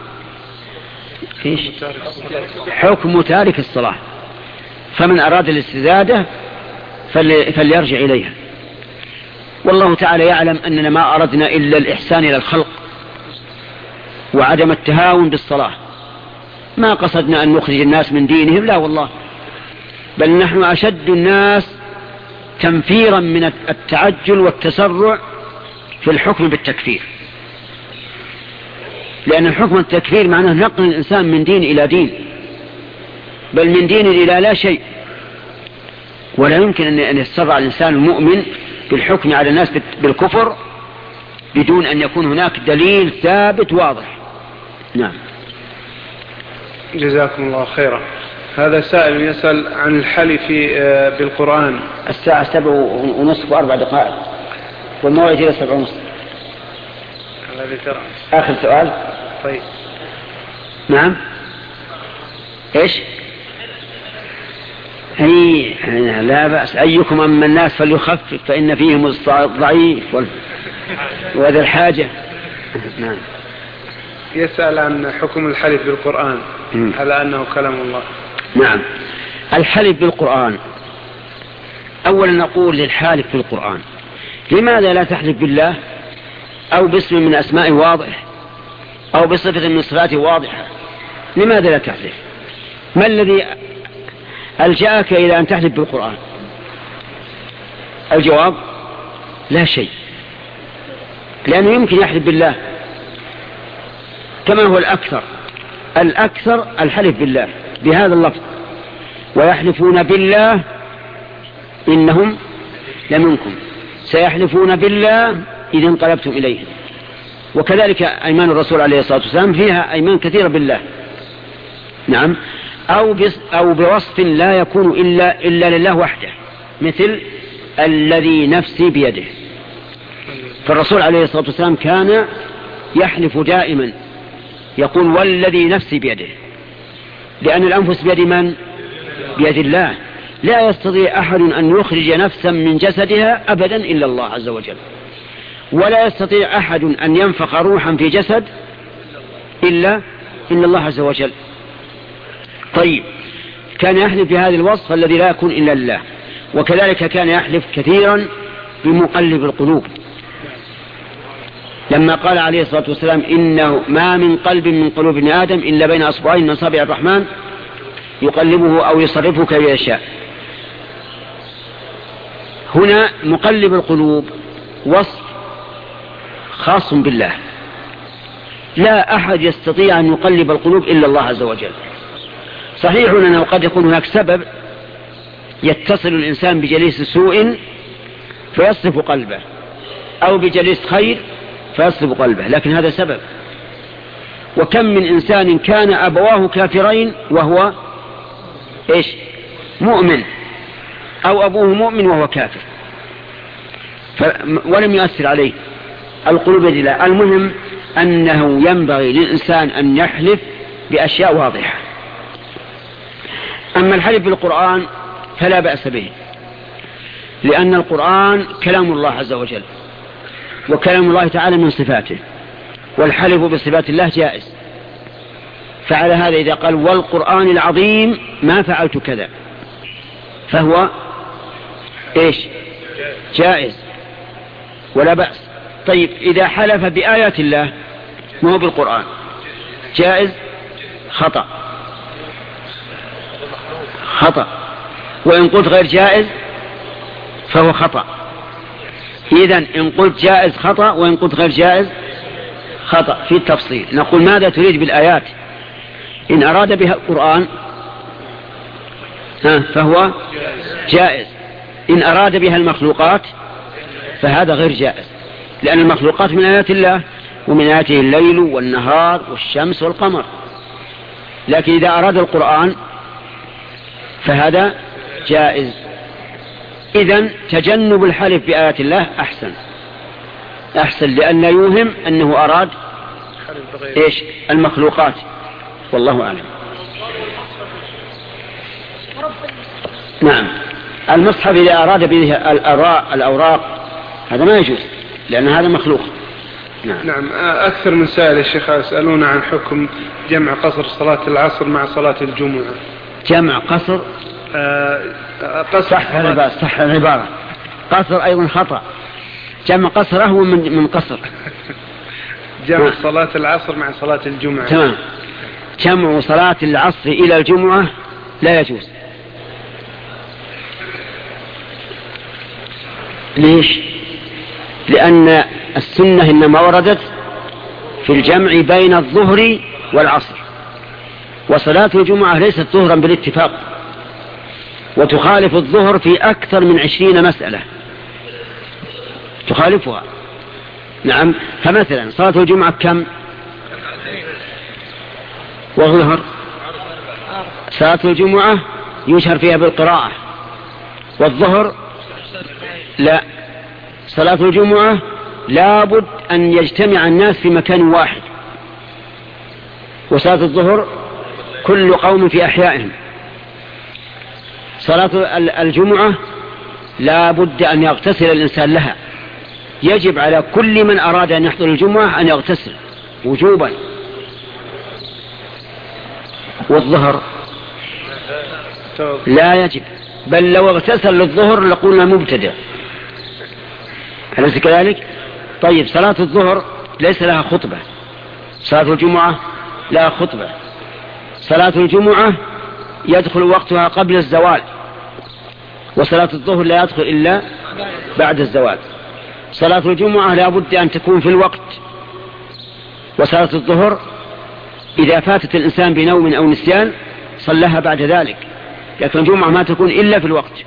حكم تارك الصلاة، فمن أراد الاستزادة فليرجع إليها. والله تعالى يعلم أننا ما أردنا إلا الإحسان إلى الخلق وعدم التهاون بالصلاة، ما قصدنا أن نخرج الناس من دينهم، لا والله، بل نحن أشد الناس تنفيرا من التعجل والتسرع في الحكم بالتكفير، لأن الحكم بالتكفير معناه نقل الإنسان من دين إلى دين، بل من دين إلى لا شيء. ولا يمكن أن يتسرع الإنسان المؤمن بالحكم على الناس بالكفر بدون أن يكون هناك دليل ثابت واضح. نعم. جزاكم الله خيرا. هذا سائل يسأل عن الحلف بالقرآن. الساعة 7:30 و4 دقائق والموعد إلى 7:30. الذي ترى آخر سؤال. طيب. نعم. إيش؟ لا بأس. أيكم أما الناس فليخفف فإن فيهم الضعيف وذا الحاجة. نعم. يسأل عن حكم الحلف بالقرآن على أنه كلام الله. نعم. الحلف بالقرآن، أولا نقول للحالف بالقرآن لماذا لا تحلف بالله أو باسم من أسماء واضح أو بصفة من صفاته واضحة؟ لماذا لا تحلف؟ ما الذي ألجأك إلى أن تحلف بالقرآن؟ الجواب لا شيء، لأنه يمكن يحلف بالله كما هو الأكثر الحلف بالله بهذا اللفظ، ويحلفون بالله إنهم لمنكم، سيحلفون بالله إذا انقلبتم إليه. وكذلك أيمان الرسول عليه الصلاة والسلام فيها أيمان كثيرة بالله، نعم، أو بوصف لا يكون إلا لله وحده، مثل الذي نفسي بيده. فالرسول عليه الصلاة والسلام كان يحلف دائما يقول والذي نفسي بيده، لأن الأنفس بيد من؟ بيد الله. لا يستطيع أحد أن يخرج نفسا من جسدها أبدا إلا الله عز وجل، ولا يستطيع أحد أن ينفخ روحا في جسد إلا الله عز وجل. طيب، كان يحلف بهذا الوصف الذي لا يكون إلا لله. وكذلك كان يحلف كثيرا بمقلب القلوب، لما قال عليه الصلاة والسلام إنه ما من قلب من قلوب ابن آدم إلا بين أصبعين من أصابع الرحمن يقلبه أو يصرفه كيف يشاء. هنا مقلب القلوب وصف خاص بالله، لا أحد يستطيع أن يقلب القلوب إلا الله عز وجل. صحيح أنه قد يكون هناك سبب يتصل الإنسان بجليس سوء فيصرف قلبه، أو بجليس خير فيصرف قلبه، لكن هذا سبب. وكم من إنسان كان أبواه كافرين وهو إيش؟ مؤمن، أو أبوه مؤمن وهو كافر، ولم يؤثر عليه. القلوب بيد الله. المهم أنه ينبغي للإنسان أن يحلف بأشياء واضحة. أما الحلف بالقرآن فلا بأس به، لأن القرآن كلام الله عز وجل، وكلام الله تعالى من صفاته، والحلف بصفات الله جائز. فعلى هذا إذا قال والقرآن العظيم ما فعلت كذا فهو إيش؟ جائز ولا بأس. طيب، إذا حلف بآيات الله ما هو بالقرآن جائز؟ خطأ. وإن قلت غير جائز فهو خطأ. إذن إن قلت جائز خطأ، وإن قلت غير جائز خطأ. في التفصيل نقول ماذا تريد بالآيات؟ إن أراد بها القرآن فهو جائز، إن أراد بها المخلوقات فهذا غير جائز، لأن المخلوقات من آيات الله، ومن آياته الليل والنهار والشمس والقمر. لكن إذا أراد القرآن فهذا جائز. إذن تجنب الحلف بآيات الله أحسن، لأن يوهم أنه أراد إيش؟ المخلوقات، والله أعلم. نعم، المصحف إذا أراد به الأوراق هذا ما يجوز، لأن هذا مخلوق. نعم. أكثر من سائل يا شيخ يسألون عن حكم جمع قصر صلاة العصر مع صلاة الجمعة. جمع قصر صح العبارة، قصر أيضا خطأ. جمع قصر هو من قصر. جمع صلاة العصر مع صلاة الجمعة. تمام. جمع صلاة العصر إلى الجمعة لا يجوز. ليش؟ لأن السنة إنما وردت في الجمع بين الظهر والعصر، وصلاة الجمعة ليست ظهرا بالاتفاق، وتخالف الظهر في أكثر من 20 مسألة تخالفها. نعم. فمثلا صلاة الجمعة كم؟ والظهر صلاة الجمعة يشهر فيها بالقراءة، والظهر لا. صلاة الجمعة لابد أن يجتمع الناس في مكان واحد، وصلاة الظهر كل قوم في أحيائهم. صلاة الجمعة لابد أن يغتسل الإنسان لها، يجب على كل من أراد أن يحضر الجمعة أن يغتسل وجوبا. والظهر لا يجب، بل لو اغتسل للظهر لقلنا مبتدع، أليس كذلك؟ طيب، صلاة الظهر ليس لها خطبة، صلاة الجمعة لها خطبة. صلاة الجمعة يدخل وقتها قبل الزوال، وصلاة الظهر لا يدخل إلا بعد الزوال. صلاة الجمعة لا بد أن تكون في الوقت، وصلاة الظهر إذا فاتت الإنسان بنوم أو نسيان صلىها بعد ذلك، لكن الجمعة ما تكون إلا في الوقت.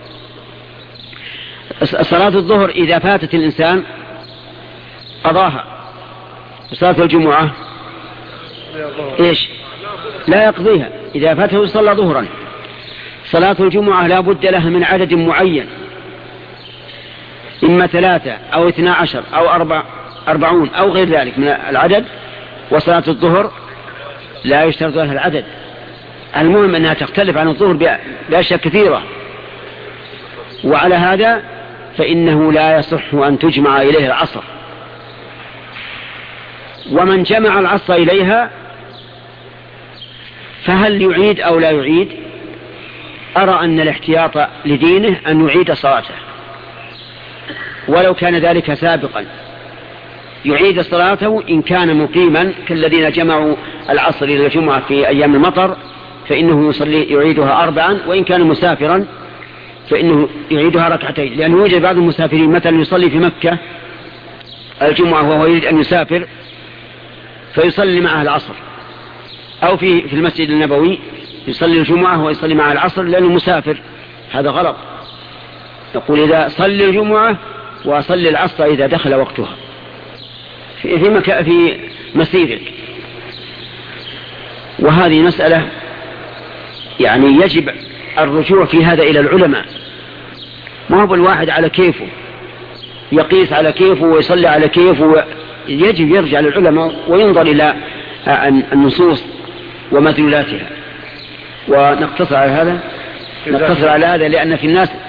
صلاة الظهر إذا فاتت الإنسان قضاها، وصلاة الجمعة إيش؟ لا يقضيها، إذا فاته صلى ظهرا. صلاة الجمعة لا بد لها من عدد معين، إما 3 أو 12 أو 40 أو غير ذلك من العدد. وصلاة الظهر لا يشترط لها العدد، المهم أنها تختلف عن الظهر بأشياء كثيرة. وعلى هذا فإنه لا يصح أن تجمع إليه العصر. ومن جمع العصر إليها فهل يعيد أو لا يعيد؟ أرى أن الاحتياط لدينه أن يعيد صلاته، ولو كان ذلك سابقا يعيد صلاته إن كان مقيما، كالذين جمعوا العصر إلى الجمعة في أيام المطر فإنه يعيدها 4، وإن كان مسافرا فإنه يعيدها 2، لأنه يوجد بعض المسافرين مثلا يصلي في مكة الجمعة وهو يريد أن يسافر فيصلي معها العصر، أو في المسجد النبوي يصلي الجمعة ويصلي معها العصر لأنه مسافر. هذا غلط. نقول إذا صلي الجمعة وصلي العصر إذا دخل وقتها في مسيرك. وهذه مسألة يعني يجب الرجوع في هذا إلى العلماء، ما هو الواحد على كيفه يقيس على كيفه ويصلي على كيفه. يجب يرجع للعلماء وينظر إلى النصوص ومدلولاتها. ونقتصر على هذا لأن في الناس